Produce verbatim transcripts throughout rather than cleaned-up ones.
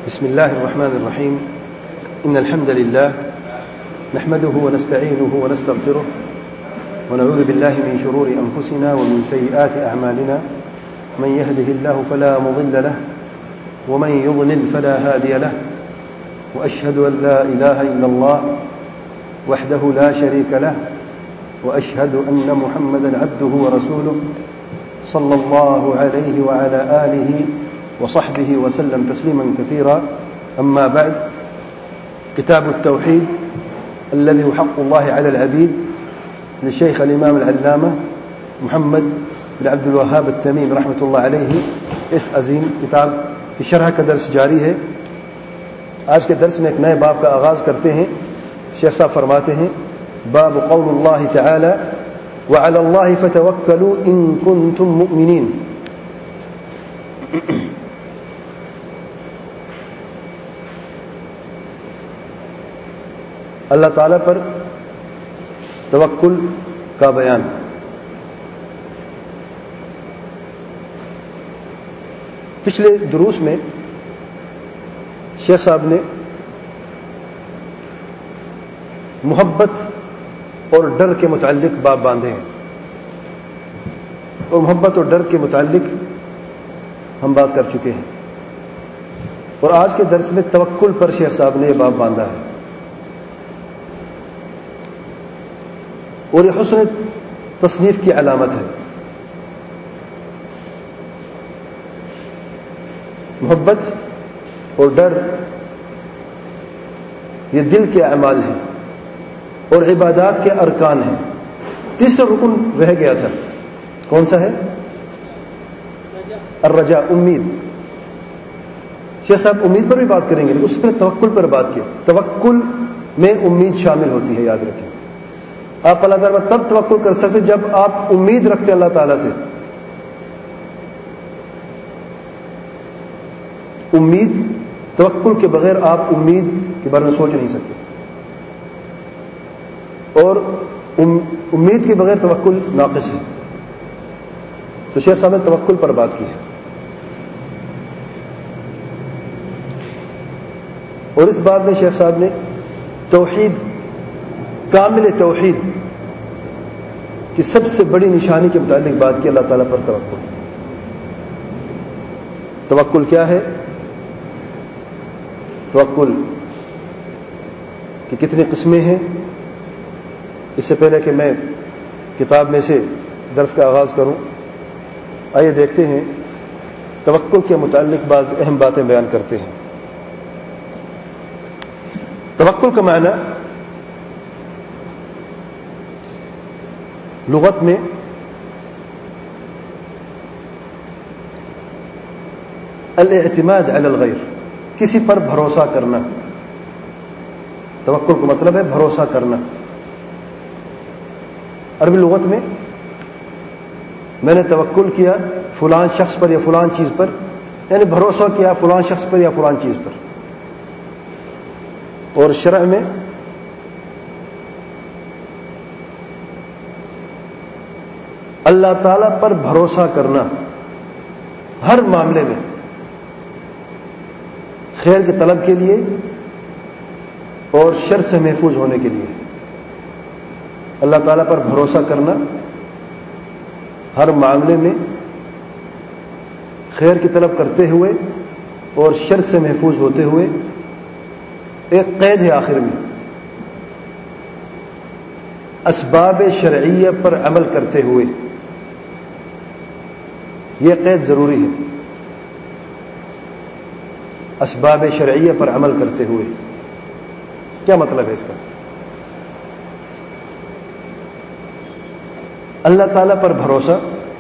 بسم الله الرحمن الرحيم. إن الحمد لله نحمده ونستعينه ونستغفره ونعوذ بالله من شرور أنفسنا ومن سيئات أعمالنا. من يهده الله فلا مضل له ومن يضلل فلا هادي له. وأشهد أن لا إله إلا الله وحده لا شريك له وأشهد أن محمدا عبده ورسوله صلى الله عليه وعلى آله وصحبه وسلم تسليما كثيرا. أما بعد، كتاب التوحيد الذي هو حق الله على العبيد للشيخ الإمام العلامة محمد بن عبد الوهاب التميمي رحمة الله عليه. اس عظیم کتاب کی شرح کا درس جاری ہے. آج کے درس میں ایک نئے باب کا آغاز کرتے ہیں. شیخ صاحب فرماتے ہیں: باب قول اللہ تعالی وعلى الله فتوكلوا إن كنتم مؤمنين. اللہ تعالیٰ پر توکل کا بیان. پچھلے دروس میں شیخ صاحب نے محبت اور ڈر کے متعلق باب باندھے ہیں، اور محبت اور ڈر کے متعلق ہم بات کر چکے ہیں. اور آج کے درس میں توکل پر شیخ صاحب نے یہ باب باندھا ہے، اور یہ حسن تصنیف کی علامت ہے. محبت اور ڈر یہ دل کے اعمال ہیں اور عبادات کے ارکان ہیں. تیسرا رکن رہ گیا تھا، کون سا ہے؟ الرجاء، امید. شیخ صاحب امید پر بھی بات کریں گے، اس پہ توکل پر بات کی. توکل میں امید شامل ہوتی ہے، یاد رکھیں. آپ اللہ تعالیٰ تب توکل کر سکتے جب آپ امید رکھتے ہیں اللہ تعالیٰ سے. امید، توکل کے بغیر آپ امید کے بارے میں سوچ نہیں سکتے، اور امید کے بغیر توکل ناقص ہے. تو شیخ صاحب نے توکل پر بات کی ہے. اور اس باب میں شیخ صاحب نے توحید، کامل توحید کی سب سے بڑی نشانی کے متعلق بات کی، اللہ تعالیٰ پر توکل. توکل کیا ہے؟ توکل کی کتنی قسمیں ہیں؟ اس سے پہلے کہ میں کتاب میں سے درس کا آغاز کروں، آئیے دیکھتے ہیں توکل کے متعلق بعض اہم باتیں بیان کرتے ہیں. توکل کا معنی لغت میں الاعتماد علی الغیر، کسی پر بھروسہ کرنا. توکل کا مطلب ہے بھروسہ کرنا. عربی لغت میں میں نے توکل کیا فلان شخص پر یا فلان چیز پر، یعنی بھروسہ کیا فلان شخص پر یا فلان چیز پر. اور شرع میں اللہ تعالی پر بھروسہ کرنا ہر معاملے میں، خیر کے طلب کے لیے اور شر سے محفوظ ہونے کے لیے. اللہ تعالیٰ پر بھروسہ کرنا ہر معاملے میں، خیر کی طلب کرتے ہوئے اور شر سے محفوظ ہوتے ہوئے. ایک قید ہے آخر میں، اسباب شرعیہ پر عمل کرتے ہوئے. یہ قید ضروری ہے، اسباب شرعیہ پر عمل کرتے ہوئے. کیا مطلب ہے اس کا؟ اللہ تعالیٰ پر بھروسہ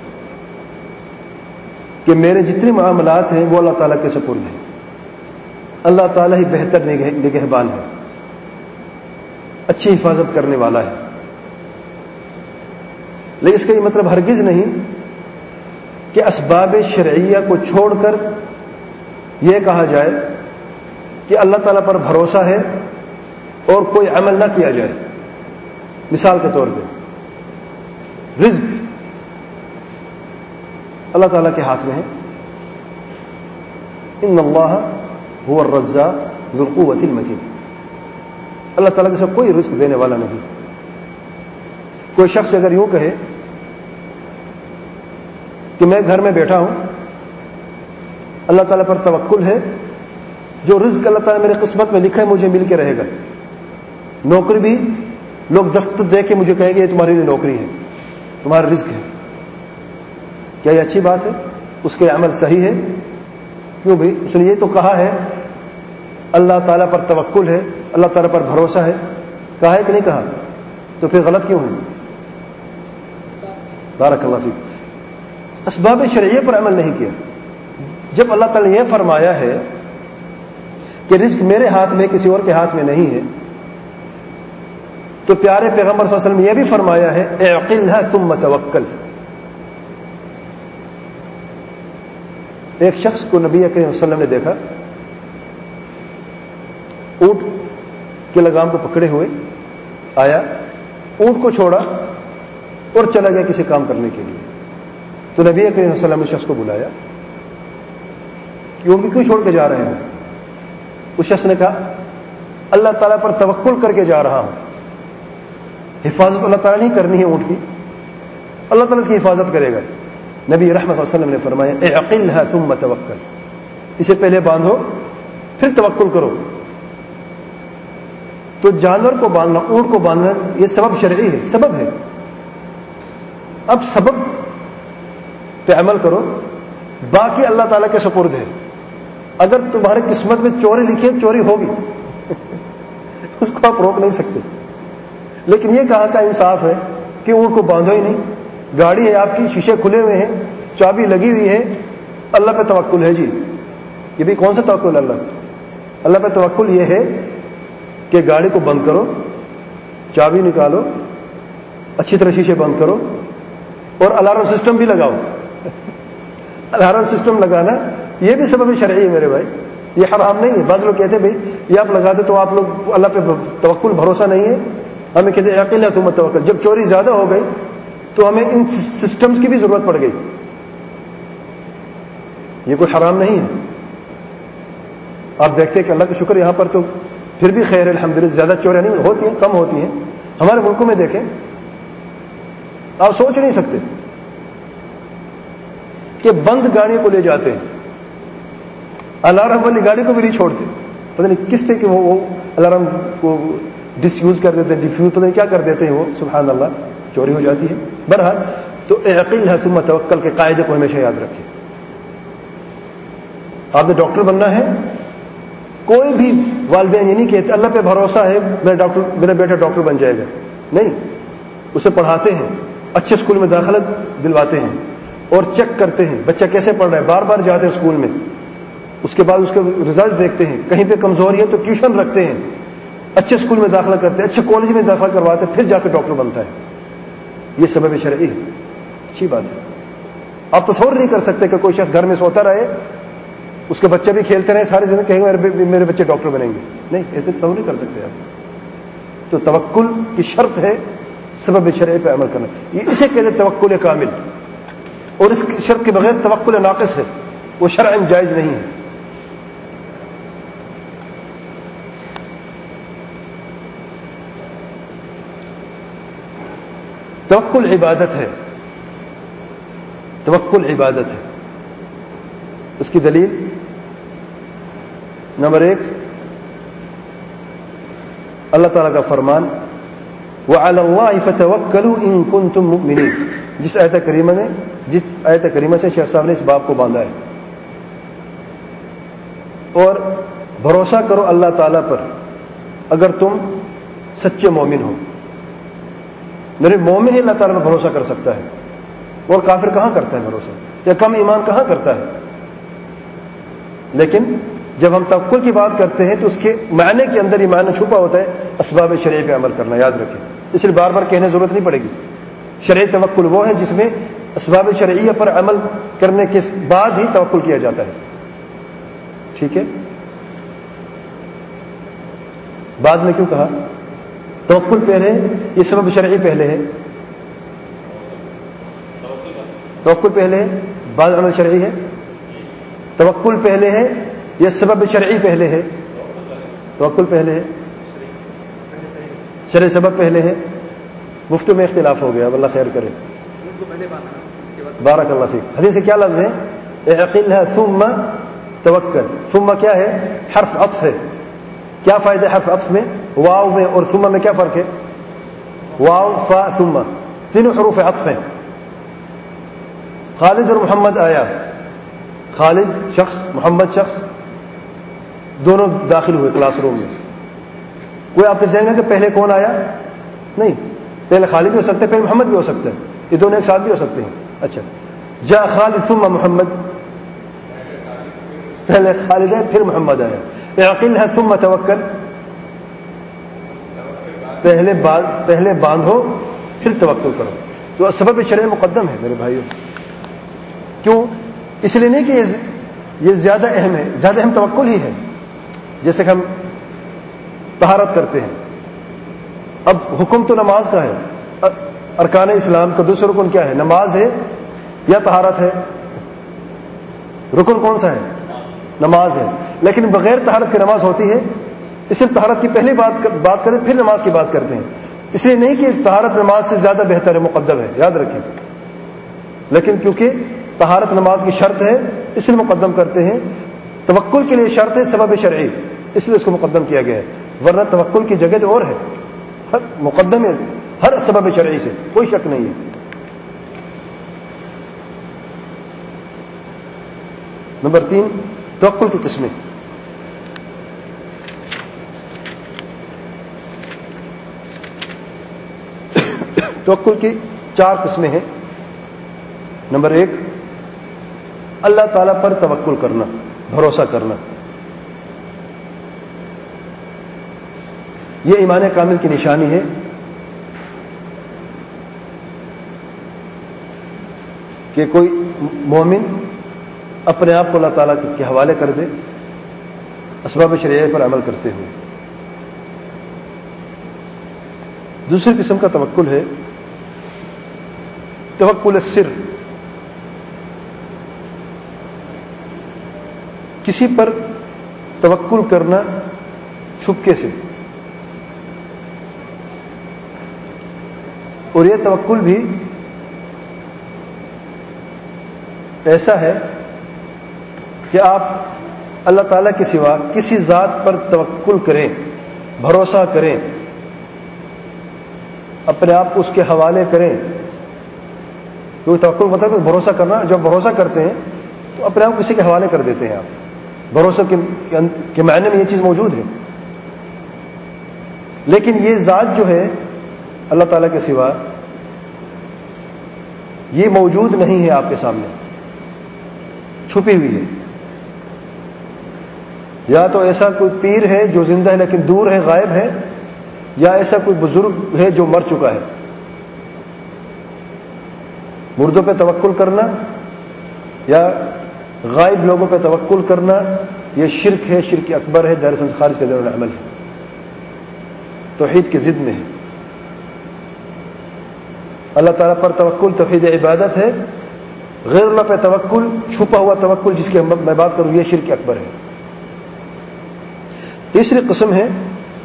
کہ میرے جتنے معاملات ہیں وہ اللہ تعالیٰ کے سپرد ہیں. اللہ تعالیٰ ہی بہتر نگہبان ہے، اچھی حفاظت کرنے والا ہے. لیکن اس کا یہ مطلب ہرگز نہیں کہ اسباب شرعیہ کو چھوڑ کر یہ کہا جائے کہ اللہ تعالیٰ پر بھروسہ ہے اور کوئی عمل نہ کیا جائے. مثال کے طور پہ رزق اللہ تعالیٰ کے ہاتھ میں ہے. ان اللہ هو الرزاق ذو القوة المتین. اللہ تعالیٰ کے ساتھ کوئی رزق دینے والا نہیں. کوئی شخص اگر یوں کہے کہ میں گھر میں بیٹھا ہوں, اللہ تعالیٰ پر توکل ہے, جو رزق اللہ تعالیٰ نے میری قسمت میں لکھا ہے مجھے مل کے رہے گا. نوکری بھی لوگ دستخط دے کے مجھے کہیں گے یہ تمہاری لیے نوکری ہے, تمہارا رزق ہے. کیا یہ اچھی بات ہے؟ اس کے عمل صحیح ہے؟ کیوں بھائی؟ اس نے یہ تو کہا ہے اللہ تعالیٰ پر توکل ہے, اللہ تعالیٰ پر بھروسہ ہے, کہا ہے کہ نہیں کہا؟ تو پھر غلط کیوں ہے؟ بارک اللہ فیک. اسباب شرعیہ پر عمل نہیں کیا. جب اللہ تعالیٰ نے یہ فرمایا ہے کہ رزق میرے ہاتھ میں کسی اور کے ہاتھ میں نہیں ہے, تو پیارے پیغمبر صلی اللہ علیہ وسلم نے یہ بھی فرمایا ہے اعقلها ثم توکل. ایک شخص کو نبی کریم صلی اللہ علیہ وسلم نے دیکھا اونٹ کے لگام کو پکڑے ہوئے آیا, اونٹ کو چھوڑا اور چلا گیا کسی کام کرنے کے لیے. تو نبی کریم صلی اللہ علیہ وسلم نے شخص کو بلایا کہ اونٹ کیوں چھوڑ کے جا رہے ہیں؟ اس شخص نے کہا اللہ تعالیٰ پر توکل کر کے جا رہا ہوں. حفاظت اللہ تعالیٰ نہیں کرنی ہے اونٹ کی, اللہ تعالیٰ اس کی حفاظت کرے گا. نبی رحمت صلی اللہ علیہ وسلم نے فرمایا اعقلها ثم توکل, اسے پہلے باندھو پھر توکل کرو. تو جانور کو باندھنا, اونٹ کو باندھنا, یہ سبب شرعی ہے, سبب ہے. اب سبب پہ عمل کرو, باقی اللہ تعالیٰ کے سپرد ہے. اگر تمہاری قسمت میں چوری لکھی ہے چوری ہوگی اس کو آپ روک نہیں سکتے. لیکن یہ کہاں کا انصاف ہے کہ اونٹ کو باندھو ہی نہیں, گاڑی ہے آپ کی, شیشے کھلے ہوئے ہیں, چابی لگی ہوئی ہے, اللہ پہ توکل ہے جی. یہ بھی کون سا توکل؟ اللہ اللہ پہ توکل یہ ہے کہ گاڑی کو بند کرو, چابی نکالو, اچھی طرح شیشے بند کرو اور الارم سسٹم بھی لگاؤ. الارم سسٹم لگانا یہ بھی سبب شرعی ہے میرے بھائی, یہ حرام نہیں ہے. بعض لوگ کہتے ہیں بھائی یہ آپ لگا دیں تو آپ لوگ اللہ پہ توکل بھروسہ نہیں ہے. ہمیں کہتے ہیں عقل ہے ثم توکل. جب چوری زیادہ ہو گئی تو ہمیں ان سسٹمز کی بھی ضرورت پڑ گئی. یہ کوئی حرام نہیں ہے. آپ دیکھتے ہیں کہ اللہ کا شکر یہاں پر تو پھر بھی خیر ہے الحمدللہ, زیادہ چوریاں نہیں ہوتی ہیں, کم ہوتی ہیں. ہمارے ملکوں میں دیکھیں, آپ سوچ نہیں سکتے کہ بند گاڑیوں کو لے جاتے ہیں, الارم والی گاڑی کو بھی نہیں چھوڑتے. پتہ نہیں کس سے کہ وہ الارم کو ڈس یوز کر دیتے ہیں, ڈیفیوز پتہ نہیں کیا کر دیتے ہیں وہ, سبحان اللہ, چوری ہو جاتی ہے. بہرحال تو اعقلها ثم توکل کے قاعدے کو ہمیشہ یاد رکھیں. آپ نے ڈاکٹر بننا ہے, کوئی بھی والدین یہ نہیں کہتے اللہ پہ بھروسہ ہے میرا ڈاکٹر میرا بیٹا ڈاکٹر بن جائے گا. نہیں, اسے پڑھاتے ہیں, اچھے اسکول میں داخلہ دلواتے ہیں اور چیک کرتے ہیں بچہ کیسے پڑھ رہا ہے. بار بار جاتے ہیں اسکول میں, اس کے بعد اس کے رزلٹ دیکھتے ہیں, کہیں پہ کمزوری ہے تو ٹیوشن رکھتے ہیں, اچھے اسکول میں داخلہ کرتے ہیں, اچھے کالج میں داخلہ کرواتے ہیں, پھر جا کے ڈاکٹر بنتا ہے. یہ سبب شرعی ہے, اچھی بات ہے. آپ تصور نہیں کر سکتے کہ کوئی شخص گھر میں سوتا رہے, اس کے بچے بھی کھیلتے رہے ساری زندگی, کہیں گے میرے بچے ڈاکٹر بنیں گے. نہیں, ایسے تصور نہیں کر سکتے آپ. تو توکل کی شرط ہے سبب شرعی پہ عمل کرنا. یہ اسے کہتے ہیں توکل کامل, اور اس شرط کے بغیر توکل ناقص ہے, وہ شرعاً جائز نہیں ہے. توکل عبادت ہے, توکل عبادت ہے. اس کی دلیل نمبر ایک, اللہ تعالیٰ کا فرمان وَعَلَى اللَّهِ فَتَوَكَّلُوا إِن كُنتُم مُؤْمِنِينَ, جس آیت کریمہ نے جس آیت کریمہ سے شیخ صاحب نے اس باب کو باندھا ہے. اور بھروسہ کرو اللہ تعالیٰ پر اگر تم سچے مومن ہو. میرے مومن ہی اللہ تعالیٰ پر بھروسہ کر سکتا ہے, اور کافر کہاں کرتا ہے بھروسہ, یا کم ایمان کہاں کرتا ہے. لیکن جب ہم توکل کی بات کرتے ہیں تو اس کے معنی کے اندر ہی معنی چھپا ہوتا ہے اسباب شرعی پہ عمل کرنا. یاد رکھیں, اس لیے بار بار کہنے ضرورت نہیں پڑے گی. شرعی توکل وہ ہے جس میں اسباب شرعیہ پر عمل کرنے کے بعد ہی توکل کیا جاتا ہے. ٹھیک ہے, بعد میں کیوں کہا توکل پہلے, یہ سبب شرعی پہلے ہے, توکل پہلے ہے بعد عمل شرعی ہے. توکل پہلے ہے یہ سبب شرعی پہلے ہے، توکل پہلے ہے، شرعی سبب پہلے ہے؟ مفتوں میں اختلاف ہو گیا، اللہ خیر کرے. بارک اللہ فیک. حدیث سے کیا لفظ ہے؟ اعقلها ثم توکل. ثم کیا ہے؟ حرف عطف ہے. کیا فائدہ حرف عطف میں؟ واو میں اور ثم میں کیا فرق ہے؟ واو فا ثم تینوں حروف عطف ہیں. خالد اور محمد آیا، خالد شخص، محمد شخص، دونوں داخل ہوئے کلاس روم میں. کوئی آپ کے ذہن میں کہ پہلے کون آیا؟ نہیں، پہلے خالد بھی ہو سکتا ہے، پہلے محمد بھی ہو سکتا ہے، یہ دونوں ایک ساتھ بھی ہو سکتے ہیں. اچھا، جاء خالد ثم محمد، پہلے خالد ہے پھر محمد آیا. اعقلها ثم توکل، پہلے پہلے باندھو پھر توکل کرو. تو سبب شرعی مقدم ہے میرے بھائیوں. کیوں؟ اس لیے نہیں کہ یہ زیادہ اہم ہے، زیادہ اہم توکل ہی ہے. جیسے کہ ہم طہارت کرتے ہیں، اب حکم تو نماز کا ہے، ارکان اسلام کا دوسرا رکن کیا ہے؟ نماز ہے یا طہارت ہے؟ رکن کون سا ہے؟ نماز ہے. لیکن بغیر طہارت کی نماز ہوتی ہے، اس لیے طہارت کی پہلی بات بات کریں پھر نماز کی بات کرتے ہیں. اس لیے نہیں کہ طہارت نماز سے زیادہ بہتر ہے، مقدم ہے، یاد رکھیں. لیکن کیونکہ طہارت نماز کی شرط ہے اس لیے مقدم کرتے ہیں. توکل کے لیے شرط ہے سبب شرعی، اس لیے اس کو مقدم کیا گیا ہے. ورنہ توکل کی جگہ جو اور ہے، ہر مقدم ہے ہر سبب شرعی سے، کوئی شک نہیں ہے. نمبر تین، توکل کی قسمیں. توکل کی چار قسمیں ہیں. نمبر ایک، اللہ تعالیٰ پر توکل کرنا، بھروسہ کرنا. یہ ایمان کامل کی نشانی ہے. کہ کوئی مومن اپنے آپ کو اللہ تعالیٰ کے حوالے کر دے اسباب شرعیہ پر عمل کرتے ہوئے. دوسری قسم کا توکل ہے توکل السر، کسی پر توکل کرنا چھپکے سے. اور یہ توکل بھی ایسا ہے کہ آپ اللہ تعالیٰ کے سوا کسی ذات پر توکل کریں، بھروسہ کریں، اپنے آپ کو اس کے حوالے کریں. کیونکہ توکل مطلب بھروسہ کرنا. جب بھروسہ کرتے ہیں تو اپنے آپ کو کسی کے حوالے کر دیتے ہیں. آپ بھروسہ کے معنی میں یہ چیز موجود ہے. لیکن یہ ذات جو ہے اللہ تعالیٰ کے سوا، یہ موجود نہیں ہے آپ کے سامنے، چھپی ہوئی ہے. یا تو ایسا کوئی پیر ہے جو زندہ ہے لیکن دور ہے، غائب ہے، یا ایسا کوئی بزرگ ہے جو مر چکا ہے. مردوں پہ توکل کرنا یا غائب لوگوں پہ توکل کرنا یہ شرک ہے، شرک اکبر ہے، دائرہ سے خارج کا دائرہ العمل ہے، توحید کی ضد میں ہے. اللہ تعالیٰ پر توکل توحید عبادت ہے. غیر اللہ پہ توکل، چھپا ہوا توکل جس کی میں بات کروں، یہ شرک اکبر ہے. تیسری قسم ہے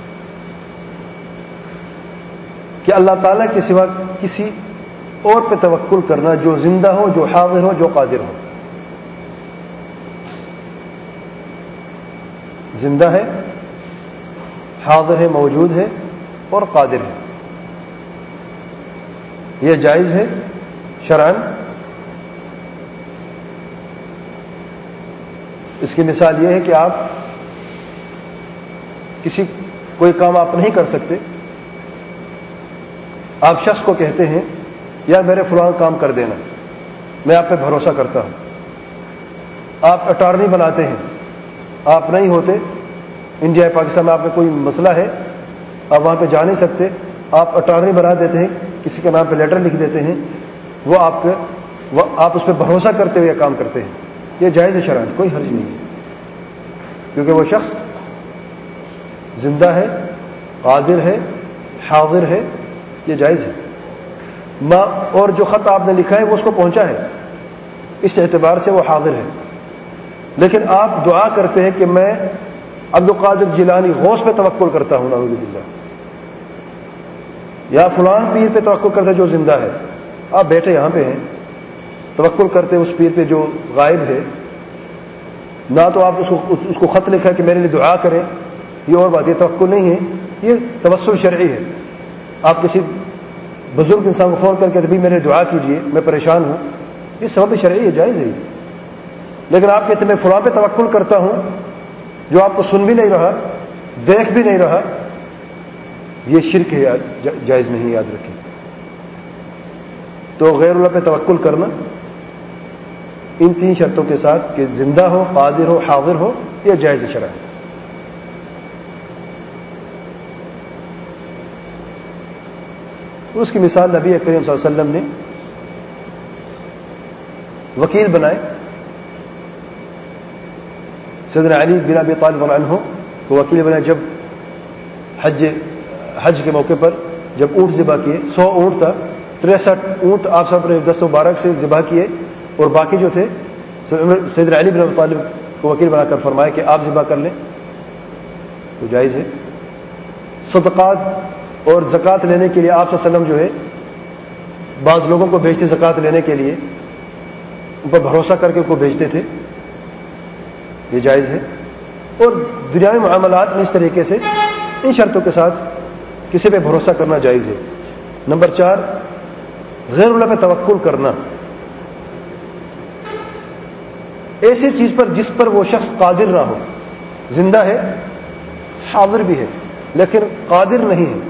کہ اللہ تعالیٰ کے سوا کسی اور پہ توکل کرنا جو زندہ ہو، جو حاضر ہو، جو قادر ہو. زندہ ہے، حاضر ہے، موجود ہے اور قادر ہے. یہ جائز ہے شرعاً. اس کی مثال یہ ہے کہ آپ کسی کوئی کام آپ نہیں کر سکتے، آپ شخص کو کہتے ہیں یار میرے فلاں کام کر دینا، میں آپ پہ بھروسہ کرتا ہوں. آپ اٹارنی بناتے ہیں، آپ نہیں ہوتے، انڈیا پاکستان میں آپ کا کوئی مسئلہ ہے، آپ وہاں پہ جا نہیں سکتے، آپ اٹارنی بنا دیتے ہیں، کسی کے نام پہ لیٹر لکھ دیتے ہیں، وہ آپ کے وہ آپ اس پہ بھروسہ کرتے ہوئے کام کرتے ہیں. یہ جائز ہے شرعاً، کوئی حرج نہیں ہے، کیونکہ وہ شخص زندہ ہے، قادر ہے، حاضر ہے، یہ جائز ہے. ماں اور جو خط آپ نے لکھا ہے وہ اس کو پہنچا ہے، اس اعتبار سے وہ حاضر ہے. لیکن آپ دعا کرتے ہیں کہ میں عبد القادر جیلانی غوث پہ توکل کرتا ہوں، نعوذ باللہ، یا فلان پیر پہ توکل کرتا ہے جو زندہ ہے. آپ بیٹھے یہاں پہ ہیں، توکل کرتے اس پیر پہ جو غائب ہے. نہ تو آپ اس کو اس کو خط لکھا کہ میرے لیے دعا کریں، یہ اور بات، یہ توکل نہیں ہے، یہ توسل شرعی ہے. آپ کسی بزرگ انسان کو فون کر کے بھی میرے دعا کیجیے، میں پریشان ہوں، یہ سبب شرعی ہے، جائز ہے. لیکن آپ کہتے ہیں میں فلاں پہ توکل کرتا ہوں جو آپ کو سن بھی نہیں رہا، دیکھ بھی نہیں رہا، یہ شرک ہے، جائز نہیں، یاد رکھیں. تو غیر اللہ پہ توکل کرنا ان تین شرطوں کے ساتھ کہ زندہ ہو، قادر ہو، حاضر ہو، یہ جائز شرع ہے. اس کی مثال نبی کریم صلی اللہ علیہ وسلم نے وکیل بنائے. سیدنا علی بن ابی طالب عنہ کو وکیل بنائے جب حج حج کے موقع پر جب اونٹ ذبح کیے، سو اونٹ تھا، تریسٹھ اونٹ آپ سب نے دس و بارہ سے ذبح کیے، اور باقی جو تھے سیدنا علی بن ابی طالب کو وکیل بنا کر فرمایا کہ آپ ذبح کر لیں، تو جائز ہے. صدقات اور زکوٰۃ لینے کے لیے آپ صلی اللہ علیہ وسلم جو ہے بعض لوگوں کو بھیجتے زکوٰۃ لینے کے لیے، ان پر بھروسہ کر کے ان کو بھیجتے تھے، یہ جائز ہے. اور دنیاوی معاملات میں اس طریقے سے ان شرطوں کے ساتھ کسی پہ بھروسہ کرنا جائز ہے. نمبر چار، غیر اللہ پہ توکل کرنا ایسی چیز پر جس پر وہ شخص قادر نہ ہو، زندہ ہے، حاضر بھی ہے، لیکن قادر نہیں ہے.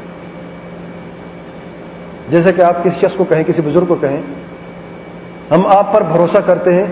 جیسے کہ آپ کسی شخص کو کہیں، کسی بزرگ کو کہیں ہم آپ پر بھروسہ کرتے ہیں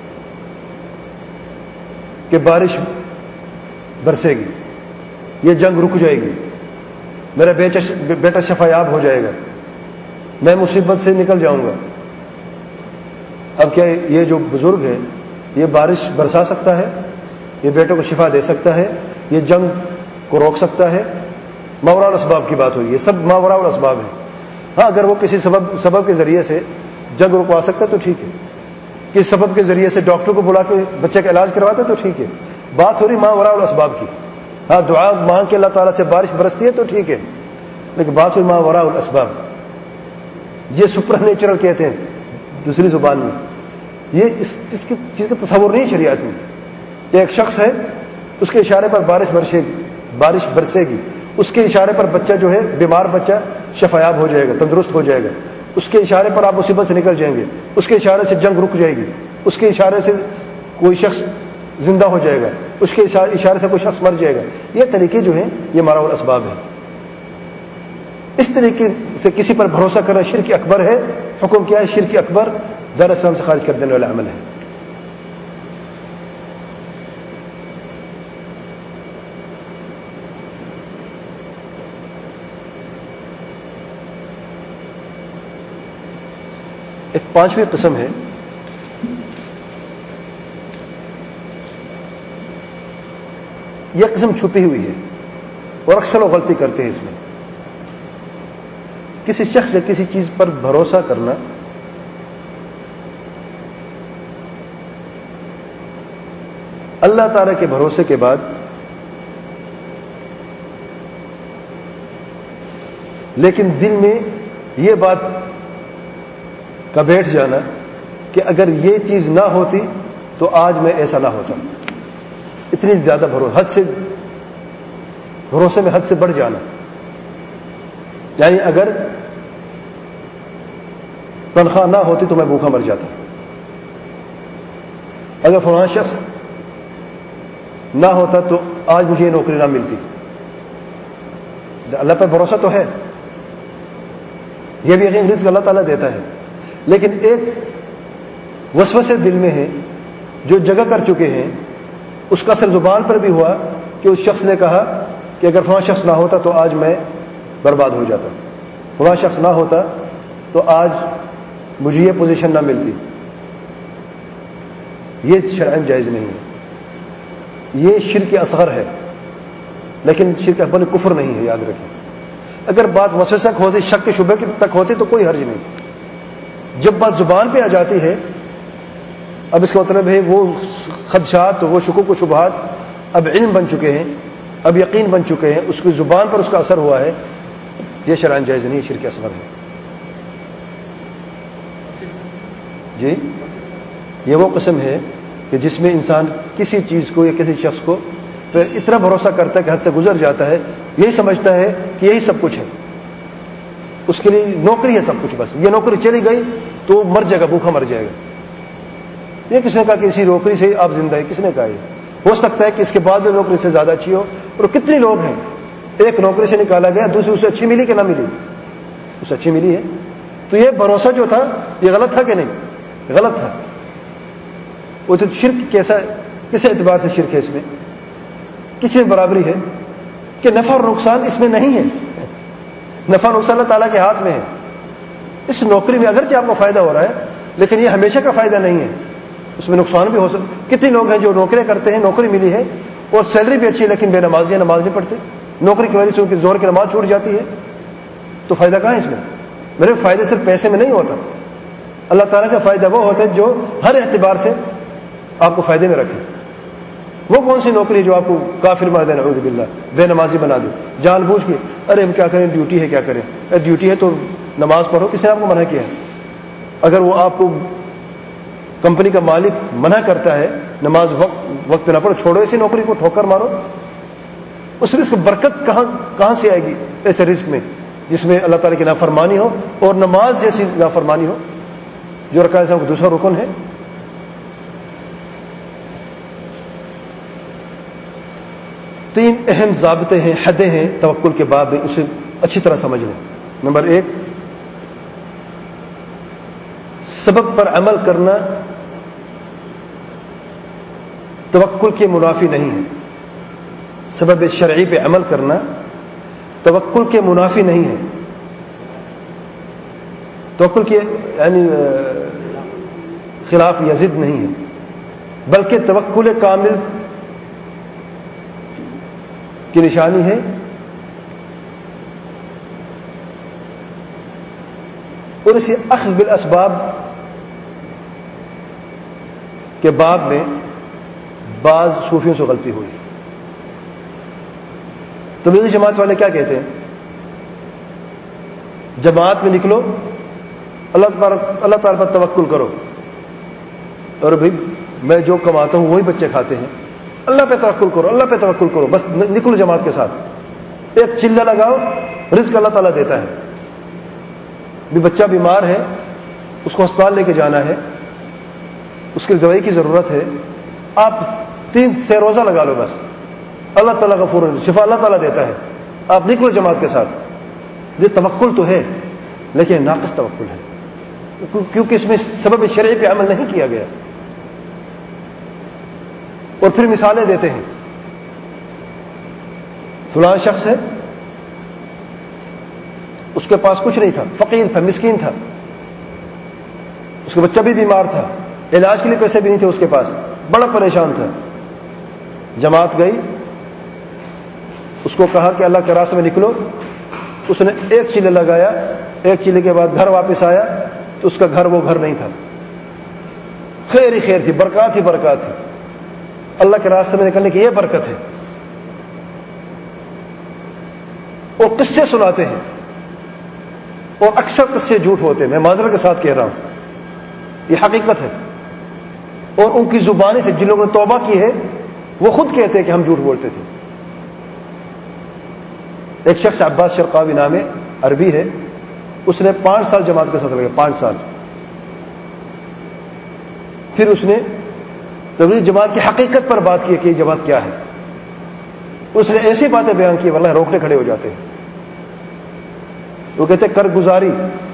کہ بارش برسے گی، یہ جنگ رک جائے گی، میرا بیٹا شفایاب ہو جائے گا، میں مصیبت سے نکل جاؤں گا. اب کیا یہ جو بزرگ ہے یہ بارش برسا سکتا ہے؟ یہ بیٹوں کو شفا دے سکتا ہے؟ یہ جنگ کو روک سکتا ہے؟ ماوراء الاسباب کی بات ہوئی، یہ سب ماوراء الاسباب ہے. ہاں اگر وہ کسی سبب سبب کے ذریعے سے جنگ رکوا سکتا ہے تو ٹھیک ہے، کس سبب کے ذریعے سے ڈاکٹر کو بلا کے بچے کا علاج کرواتا ہے تو ٹھیک ہے، بات ہو رہی ماوراء الاسباب کی. ہاں دعا مانگ کے اللہ تعالیٰ سے بارش برستی ہے تو ٹھیک ہے، لیکن بات ہوئی ماوراء الاسباب. یہ سپر نیچرل کہتے ہیں دوسری زبان میں، یہ اس چیز کی چیز کا تصور نہیں شریعت میں. ایک شخص ہے، اس کے اشارے پر بارش برسے گی، بارش برسے گی، اس کے اشارے پر بچہ جو ہے بیمار بچہ شفایاب ہو جائے گا، تندرست ہو جائے گا، اس کے اشارے پر آپ مصیبت سے نکل جائیں گے، اس کے اشارے سے جنگ رک جائے گی، اس کے اشارے سے کوئی شخص زندہ ہو جائے گا، اس کے اشارے سے کوئی شخص مر جائے گا. یہ طریقے جو ہیں یہ ماوراء الاسباب ہیں. اس طریقے سے کسی پر بھروسہ کرنا شرک اکبر ہے. حکم کیا ہے؟ شرک اکبر دار اسلام سے خارج کر دینے والا عمل ہے. ایک پانچویں قسم ہے یہ قسم چھپی ہوئی ہے اور اکثر لوگ غلطی کرتے ہیں اس میں. کسی شخص یا کسی چیز پر بھروسہ کرنا اللہ تعالی کے بھروسے کے بعد لیکن دل میں یہ بات کا بیٹھ جانا کہ اگر یہ چیز نہ ہوتی تو آج میں ایسا نہ ہوتا. اتنی زیادہ بھروسہ، حد سے بھروسے میں حد سے بڑھ جانا. یعنی اگر تنخواہ نہ ہوتی تو میں بھوکا مر جاتا، اگر فلاں شخص نہ ہوتا تو آج مجھے یہ نوکری نہ ملتی. اللہ پہ بھروسہ تو ہے، یہ بھی یقین رزق اللہ تعالیٰ دیتا ہے، لیکن ایک وسوسے دل میں ہے جو جگہ کر چکے ہیں. اس کا اثر زبان پر بھی ہوا کہ اس شخص نے کہا کہ اگر فلاں شخص نہ ہوتا تو آج میں برباد ہو جاتا، فلاں شخص نہ ہوتا تو آج مجھے یہ پوزیشن نہ ملتی. یہ شرعاً جائز نہیں ہے، یہ شرک اصغر ہے، لیکن شرک اکبر کفر نہیں ہے، یاد رکھیں. اگر بات وسوسہ ہوتی، شک کے شبہ تک ہوتی تو کوئی حرج نہیں. جب بات زبان پہ آ جاتی ہے اب اس کا مطلب ہے وہ خدشات، وہ شکوک و شبہات اب علم بن چکے ہیں، اب یقین بن چکے ہیں، اس کی زبان پر اس کا اثر ہوا ہے، یہ شرعاً جائز نہیں، شرک اصغر ہے۔ جی یہ وہ قسم ہے کہ جس میں انسان کسی چیز کو یا کسی شخص کو پہ اتنا بھروسہ کرتا ہے کہ حد سے گزر جاتا ہے، یہی سمجھتا ہے کہ یہی سب کچھ ہے، اس کے لیے نوکری ہے سب کچھ، بس یہ نوکری چلی گئی تو مر جائے گا، بھوکا مر جائے گا۔ یہ کس نے کہا کہ اسی نوکری سے آپ زندہ ہے؟ کس نے کہا؟ یہ ہو سکتا ہے کہ اس کے بعد جو نوکری سے زیادہ اچھی ہو، اور کتنے لوگ ہیں ایک نوکری سے نکالا گیا، دوسری اسے اچھی ملی کہ نہ ملی، اسے اچھی ملی ہے۔ تو یہ بھروسہ جو تھا یہ غلط تھا کہ نہیں؟ غلط تھا۔ وہ تو شرک کیسا، کس اعتبار سے شرک ہے؟ اس میں کس میں برابری ہے کہ نفع اور نقصان اس میں نہیں ہے، نفع نقصان اللہ تعالیٰ کے ہاتھ میں ہے۔ اس نوکری میں اگرچہ آپ کو فائدہ ہو رہا ہے لیکن یہ ہمیشہ کا فائدہ نہیں ہے، اس میں نقصان بھی ہو سکتا۔ کتنے لوگ ہیں جو نوکریاں کرتے ہیں، نوکری ملی ہے اور سیلری بھی اچھی ہے لیکن بے نمازی ہیں، نماز نہیں پڑھتے، نوکری کی وجہ سے ان کی زور کی نماز چھوٹ جاتی ہے، تو فائدہ کہاں ہے اس میں؟ میرے فائدے صرف پیسے میں نہیں ہوتا، اللہ تعالیٰ کا فائدہ وہ ہوتا ہے جو ہر اعتبار سے آپ کو فائدے میں رکھے۔ وہ کون سی نوکری جو آپ کو کافر بنا دے، نعوذ باللہ، بے نمازی بنا دے جان بوجھ کے؟ ارے ہم کیا کریں، ڈیوٹی ہے، کیا کریں؟ ارے ڈیوٹی ہے تو نماز پڑھو، کس نے آپ کو منع کیا ہے؟ اگر وہ آپ کو کمپنی کا مالک منع کرتا ہے نماز وقت وقت پہ نہ پڑھو، چھوڑو اسی نوکری کو، ٹھوکر مارو، اس رزق برکت کہاں کہاں سے آئے گی ایسے رزق میں جس میں اللہ تعالیٰ کی نافرمانی ہو اور نماز جیسی نافرمانی ہو جو رکعت صاحب کا دوسرا رکن ہے۔ تین اہم ضابطے ہیں، حدیں ہیں توکل کے باب میں، اسے اچھی طرح سمجھ لیں۔ نمبر ایک، سبب پر عمل کرنا توکل کے منافی نہیں ہے، سبب شرعی پہ عمل کرنا توکل کے منافی نہیں ہے، توکل کے یعنی خلاف یا ضد نہیں ہے، بلکہ توکل کامل کی نشانی ہے۔ اور اسی اخذ بالاسباب کے باب میں بعض صوفیوں سے غلطی ہوئی۔ تبلیغی جماعت والے کیا کہتے ہیں؟ جماعت میں نکلو، اللہ تبارک اللہ تعالیٰ پر توکل کرو، اور بھائی میں جو کماتا ہوں وہی بچے کھاتے ہیں، اللہ پہ توکل کرو، اللہ پہ توکل کرو، بس نکلو جماعت کے ساتھ، ایک چلہ لگاؤ، رزق اللہ تعالیٰ دیتا ہے۔ بھی بچہ بیمار ہے، اس کو ہسپتال لے کے جانا ہے، اس کی دوائی کی ضرورت ہے، آپ تین سے روزہ لگا لو، بس اللہ تعالیٰ غفور ہے، شفا اللہ تعالیٰ دیتا ہے، آپ نکلو جماعت کے ساتھ۔ یہ توکل تو ہے لیکن ناقص توکل ہے، کیونکہ اس میں سبب شرعی پہ عمل نہیں کیا گیا۔ اور پھر مثالیں دیتے ہیں، فلاں شخص ہے، اس کے پاس کچھ نہیں تھا، فقیر تھا، مسکین تھا، اس کا بچہ بھی بیمار تھا، علاج کے لیے پیسے بھی نہیں تھے اس کے پاس، بڑا پریشان تھا۔ جماعت گئی، اس کو کہا کہ اللہ کے راستے میں نکلو، اس نے ایک چیلے لگایا، ایک چیلے کے بعد گھر واپس آیا تو اس کا گھر وہ گھر نہیں تھا، خیر ہی خیر تھی، برکات ہی برکات تھی۔ اللہ کے راستے میں نکلنے کی یہ برکت ہے۔ وہ قصے سناتے ہیں اور اکثر قصے جھوٹ ہوتے ہیں، میں معذرت کے ساتھ کہہ رہا ہوں، یہ حقیقت ہے۔ اور ان کی زبانی سے جن لوگوں نے توبہ کی ہے وہ خود کہتے ہیں کہ ہم جھوٹ بولتے تھے۔ ایک شخص عباس شرقاوی نام ہے، عربی ہے، اس نے پانچ سال جماعت کے ساتھ لگے، پانچ سال۔ پھر اس نے تبلیغ جماعت کی حقیقت پر بات کی کہ یہ جماعت کیا ہے، اس نے ایسی باتیں بیان کی واللہ روکنے کھڑے ہو جاتے ہیں۔ وہ کہتے ہیں کرگزاری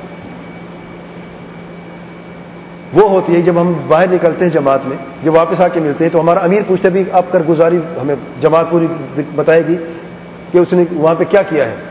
وہ ہوتی ہے جب ہم باہر نکلتے ہیں جماعت میں، جب واپس آ کے ملتے ہیں تو ہمارا امیر پوچھتے بھی آپ کرگزاری ہمیں جماعت پوری بتائے گی کہ اس نے وہاں پہ کیا کیا ہے،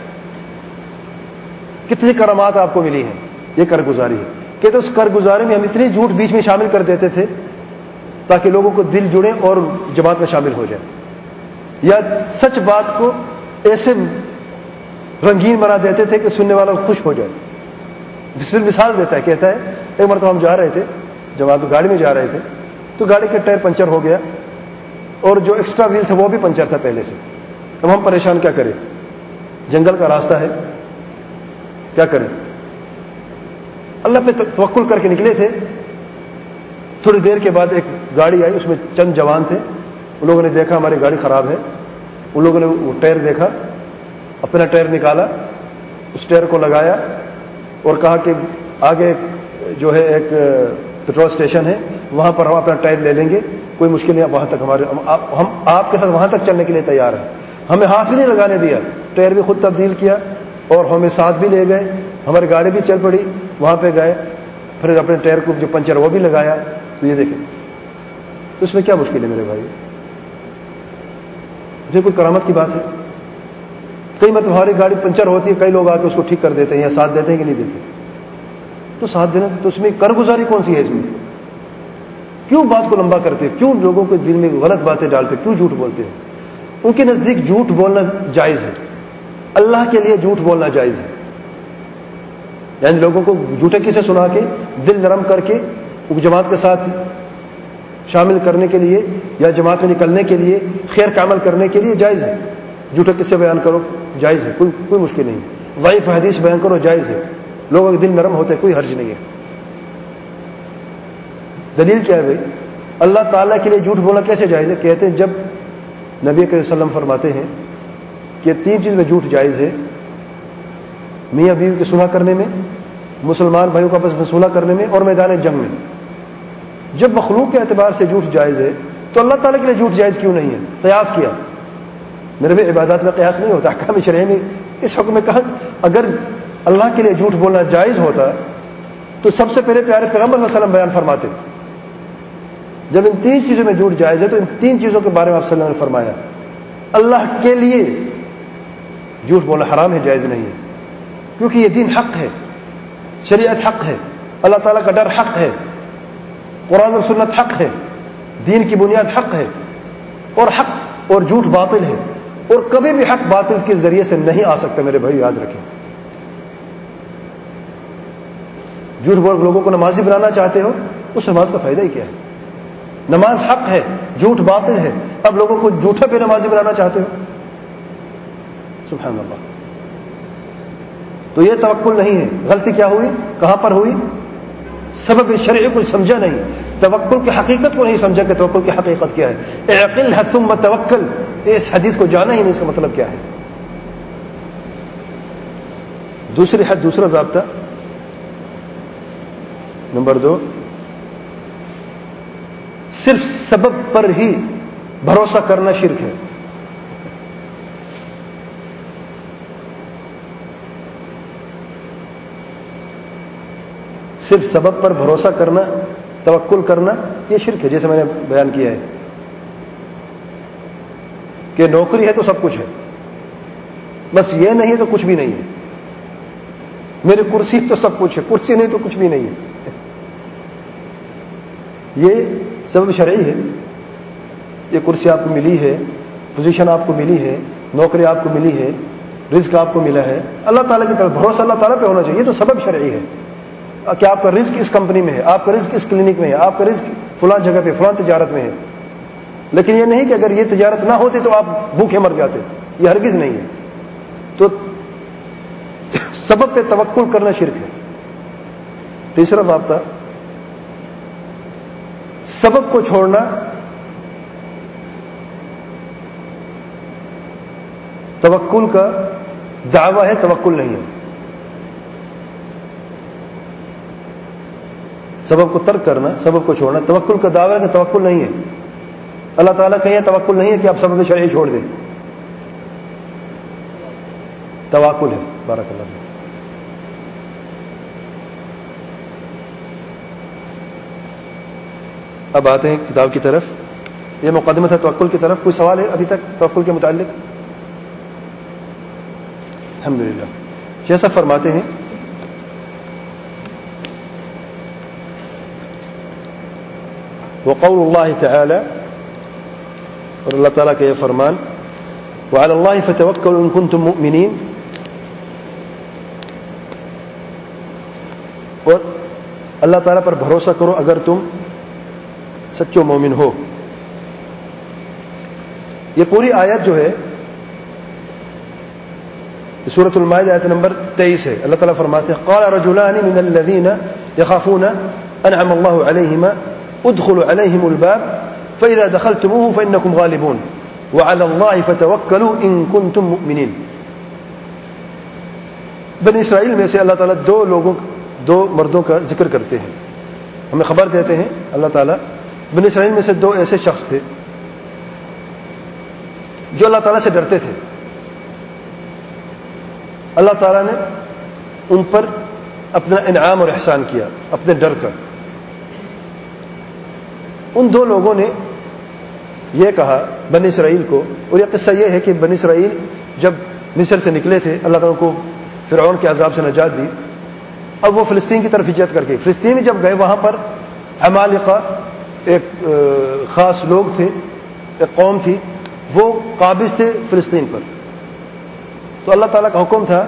کتنی کرامات آپ کو ملی ہیں، یہ کرگزاری ہے۔ کہتے اس کرگزاری میں ہم اتنی جھوٹ بیچ میں شامل کر دیتے تھے تاکہ لوگوں کو دل جڑے اور جماعت میں شامل ہو جائے، یا سچ بات کو ایسے رنگین بنا دیتے تھے کہ سننے والا خوش ہو جائے۔ پھر مثال دیتا ہے، کہتا ہے ایک مرتبہ ہم جا رہے تھے جماعت، گاڑی میں جا رہے تھے، تو گاڑی کا ٹائر پنچر ہو گیا اور جو ایکسٹرا ویل تھا وہ بھی پنچر تھا پہلے سے. اب ہم پریشان کیا کریں؟ جنگل کا راستہ ہے, کیا کریں؟ اللہ پہ توکل کر کے نکلے تھے. تھوڑی دیر کے بعد ایک گاڑی آئی, اس میں چند جوان تھے. ان لوگوں نے دیکھا ہماری گاڑی خراب ہے. ان لوگوں نے وہ ٹائر دیکھا, اپنا ٹائر نکالا, اس ٹائر کو لگایا اور کہا کہ آگے جو ہے ایک پیٹرول اسٹیشن ہے, وہاں پر ہم اپنا ٹائر لے لیں گے, کوئی مشکل نہیں, وہاں تک ہمارے ہم آپ کے ساتھ وہاں تک چلنے کے لیے تیار ہیں. ہمیں ہاتھ بھی نہیں لگانے دیا, ٹائر بھی خود تبدیل کیا اور ہمیں ساتھ بھی لے گئے. ہماری گاڑی بھی چل پڑی, وہاں پہ گئے, پھر اپنے ٹائر کو جو پنچر وہ بھی لگایا. تو یہ دیکھیں, تو اس میں کیا مشکل ہے میرے بھائی؟ یہ کوئی کرامت کی بات ہے؟ کئی میں تمہاری گاڑی پنچر ہوتی ہے, کئی لوگ آ کے اس کو ٹھیک کر دیتے ہیں یا ساتھ دیتے ہیں کہ نہیں دیتے. تو ساتھ دینا تو اس میں کارگزاری کون سی ہے؟ اس میں کیوں بات کو لمبا کرتے, کیوں لوگوں کے دل میں غلط باتیں ڈالتے, کیوں جھوٹ بولتے ہیں؟ ان کے نزدیک جھوٹ بولنا جائز ہے, اللہ کے لیے جھوٹ بولنا جائز ہے. یعنی لوگوں کو جھوٹے قصے سنا کے دل نرم کر کے جماعت کے ساتھ شامل کرنے کے لیے یا جماعت میں نکلنے کے لیے, خیر کا عمل کرنے کے لیے جائز ہے. جھوٹے قصے بیان کرو, جائز ہے, کوئی کوئی مشکل نہیں. ضعیف حدیث بیان کرو, جائز ہے. لوگوں کے دل نرم ہوتے, کوئی حرج نہیں ہے. دلیل کیا ہے بھائی؟ اللہ تعالیٰ کے لیے جھوٹ بولنا کیسے جائز ہے؟ کہتے ہیں جب نبی کریم صلی اللہ علیہ وسلم فرماتے ہیں کہ تین چیز میں جھوٹ جائز ہے, میاں بیوی کی صلح کرنے میں, مسلمان بھائیوں کا آپس میں صلح کرنے میں, اور میدان جنگ میں. جب مخلوق کے اعتبار سے جھوٹ جائز ہے تو اللہ تعالیٰ کے لیے جھوٹ جائز کیوں نہیں ہے؟ قیاس کیا. میرے بھی عبادات میں قیاس نہیں ہوتا, احکام شرعی میں اس حکم میں کہا اگر اللہ کے لیے جھوٹ بولنا جائز ہوتا تو سب سے پہلے پیارے پیغمبر صلی اللہ علیہ وسلم بیان فرماتے. جب ان تین چیزوں میں جھوٹ جائز ہے تو ان تین چیزوں کے بارے میں آپ صلی اللہ علیہ وسلم نے فرمایا. اللہ کے لیے جھوٹ بولنا حرام ہے, جائز نہیں ہے, کیونکہ یہ دین حق ہے, شریعت حق ہے, اللہ تعالیٰ کا ڈر حق ہے, قرآن اور سنت حق ہے, دین کی بنیاد حق ہے, اور حق اور جھوٹ باطل ہے, اور کبھی بھی حق باطل کے ذریعے سے نہیں آ سکتا. میرے بھائی یاد رکھیں, جھوٹ بول لوگوں کو نمازی بنانا چاہتے ہو, اس نماز کا فائدہ ہی کیا ہے؟ نماز حق ہے, جھوٹ باطل ہے, اب لوگوں کو جھوٹے پہ نمازی بنانا چاہتے ہو. سبحان اللہ. تو یہ توکل نہیں ہے. غلطی کیا ہوئی, کہاں پر ہوئی؟ سبب شرعی کو سمجھا نہیں, توکل کی حقیقت کو نہیں سمجھا کہ توکل کی حقیقت کیا ہے. اعقل ثم توکل, اس حدیث کو جانا ہی نہیں, اس کا مطلب کیا ہے. دوسری حد, دوسرا ضابطہ نمبر دو, صرف سبب پر ہی بھروسہ کرنا شرک ہے. صرف سبب پر بھروسہ کرنا, توکل کرنا, یہ شرک ہے. جیسے میں نے بیان کیا ہے کہ نوکری ہے تو سب کچھ ہے, بس یہ نہیں ہے تو کچھ بھی نہیں ہے. میری کرسی تو سب کچھ ہے, کرسی نہیں تو کچھ بھی نہیں ہے. یہ سبب شرعی ہے. یہ کرسی آپ کو ملی ہے, پوزیشن آپ کو ملی ہے, نوکری آپ کو ملی ہے, رزق آپ کو ملا ہے, اللہ تعالیٰ کی طرف بھروسہ اللہ تعالیٰ پہ ہونا چاہیے. یہ تو سبب شرعی ہے کہ آپ کا رزق اس کمپنی میں ہے, آپ کا رزق اس کلینک میں ہے, آپ کا رزق فلاں جگہ پہ فلاں تجارت میں ہے. لیکن یہ نہیں کہ اگر یہ تجارت نہ ہوتی تو آپ بھوکے مر جاتے, یہ ہرگز نہیں ہے. تو سبب پہ توکل کرنا شرک ہے. تیسرا ضابطہ, سبب کو چھوڑنا توکل کا دعویٰ ہے, توکل نہیں ہے. سبب کو ترک کرنا, سبب کو چھوڑنا توکل کا دعویٰ ہے کہ توکل نہیں ہے. اللہ تعالیٰ کہیں توکل نہیں ہے کہ آپ سبب شرعی چھوڑ دیں, توکل ہے. بارک اللہ فیک. اب آتے ہیں کتاب کی طرف. یہ مقدمہ تھا توکل کی طرف. کوئی سوال ہے ابھی تک توکل کے متعلق؟ الحمدللہ. جیسا فرماتے ہیں وقول اللہ تعالی, اور اللہ تعالیٰ کا یہ فرمان وعلی اللہ فتوکلوا ان کنتم مؤمنین, اور اللہ تعالیٰ پر بھروسہ کرو اگر تم سچو مومن ہو. یہ پوری آیت جو ہے سورۃ المائدہ آیت نمبر تیئیس ہے. اللہ تعالیٰ فرماتے ہیں قال رجلان من الذين يخافون انعم الله عليهما ادخلوا عليهم الباب فاذا دخلتموه فانكم غالبون وعلى الله فتوکلوا ان کنتم مؤمنین. بنی اسرائیل میں سے اللہ تعالیٰ دو لوگوں دو مردوں کا ذکر کرتے ہیں, ہمیں خبر دیتے ہیں اللہ تعالیٰ بنی اسرائیل میں سے دو ایسے شخص تھے جو اللہ تعالیٰ سے ڈرتے تھے. اللہ تعالیٰ نے ان پر اپنا انعام اور احسان کیا اپنے ڈر کا. ان دو لوگوں نے یہ کہا بنی اسرائیل کو, اور یہ قصہ یہ ہے کہ بنی اسرائیل جب مصر سے نکلے تھے اللہ تعالیٰ کو فرعون کے عذاب سے نجات دی, اب وہ فلسطین کی طرف ہجرت کر کے فلسطین میں جب گئے وہاں پر عمالقہ ایک خاص لوگ تھے, ایک قوم تھی, وہ قابض تھے فلسطین پر. تو اللہ تعالیٰ کا حکم تھا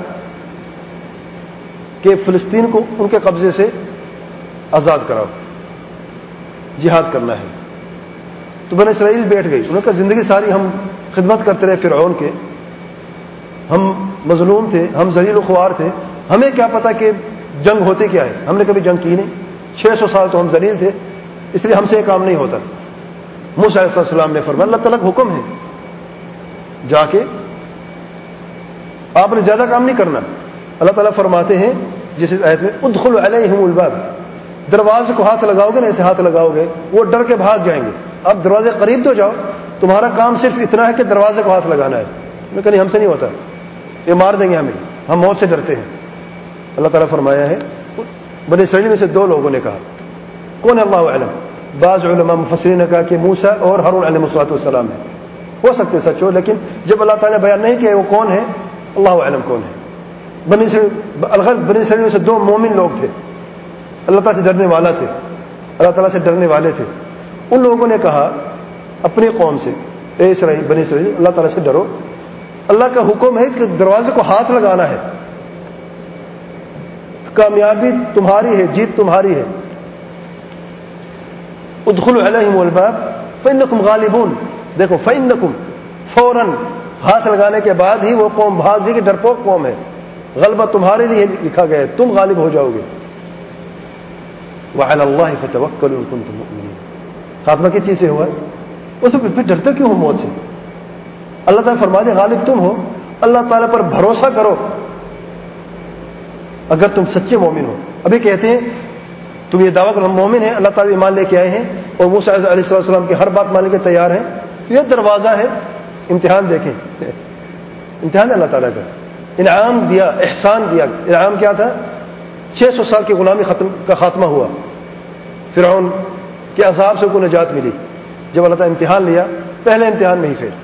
کہ فلسطین کو ان کے قبضے سے آزاد کراؤ, جہاد کرنا ہے. تو بنی اسرائیل بیٹھ گئی, انہوں نے کہا زندگی ساری ہم خدمت کرتے رہے فرعون کے, ہم مظلوم تھے, ہم ذلیل و خوار تھے, ہمیں کیا پتا کہ جنگ ہوتی کیا ہے, ہم نے کبھی جنگ کی نہیں, چھ سو سال تو ہم ذلیل تھے, اس لیے ہم سے یہ کام نہیں ہوتا. موسیٰ علیہ السلام نے فرمایا اللہ تعالیٰ کا حکم ہے جا کے آپ نے زیادہ کام نہیں کرنا. اللہ تعالیٰ فرماتے ہیں جس آیت میں ادخلوا علیہم الباب, دروازے کو ہاتھ لگاؤ گے نا, ایسے ہاتھ لگاؤ گے وہ ڈر کے بھاگ جائیں گے. آپ دروازے قریب تو جاؤ, تمہارا کام صرف اتنا ہے کہ دروازے کو ہاتھ لگانا ہے. میں کہیں ہم سے نہیں ہوتا, یہ مار دیں گے ہمیں, ہم موت سے ڈرتے ہیں. اللہ تعالیٰ فرمایا ہے بنی اسرائیل میں سے دو لوگوں نے کہا, کون ہے اللہ علم. بعض علماء مفسرین نے کہا کہ موسیٰ اور ہارون علیہ الصلوۃ والسلام ہے, ہو سکتے سچ ہو, لیکن جب اللہ تعالیٰ نے بیان نہیں کیا وہ کون ہے, اللہ علم کون ہے. بنی اسرائیل بنی اسرائیل میں سے دو مومن لوگ تھے, اللہ تعالیٰ سے ڈرنے والا تھے, اللہ تعالیٰ سے ڈرنے والے تھے. ان لوگوں نے کہا اپنی قوم سے, اے اسرائیل بنی اسرائیل اللہ تعالیٰ سے ڈرو, اللہ کا حکم ہے کہ دروازے کو ہاتھ لگانا ہے, کامیابی تمہاری ہے, جیت تمہاری ہے. ادخلوا علیہم الباب فانکم غالبون. دیکھو فانکم, فوراً ہاتھ لگانے کے بعد ہی وہ قوم بھاگ گئی کہ ڈرپوک قوم ہے, غلبہ تمہارے لیے لکھا گیا ہے, تم غالب ہو جاؤ گے. وعلی اللہ فتوکلوا ان کنتم مؤمنین. خاتمہ کی چیز سے ہوا, اس میں پھر ڈرتے کیوں ہو موت سے؟ اللہ تعالیٰ فرما دے غالب تم ہو, اللہ تعالیٰ پر بھروسہ کرو اگر تم سچے مومن ہو. ابھی کہتے ہیں تم یہ دعویٰ کرو ہم مومن ہیں, اللہ تعالیٰ ایمان لے کے آئے ہیں اور موسیٰ علیہ السلام کی ہر بات ماننے کے تیار ہیں. یہ دروازہ ہے, امتحان دیکھیں, امتحان ہے اللہ تعالیٰ کا. انعام دیا, احسان دیا. انعام کیا تھا؟ چھ سو سال کی غلامی ختم کا خاتمہ ہوا, فرعون کے عذاب سے کو نجات ملی. جب اللہ تعالیٰ امتحان لیا, پہلے امتحان میں ہی پھر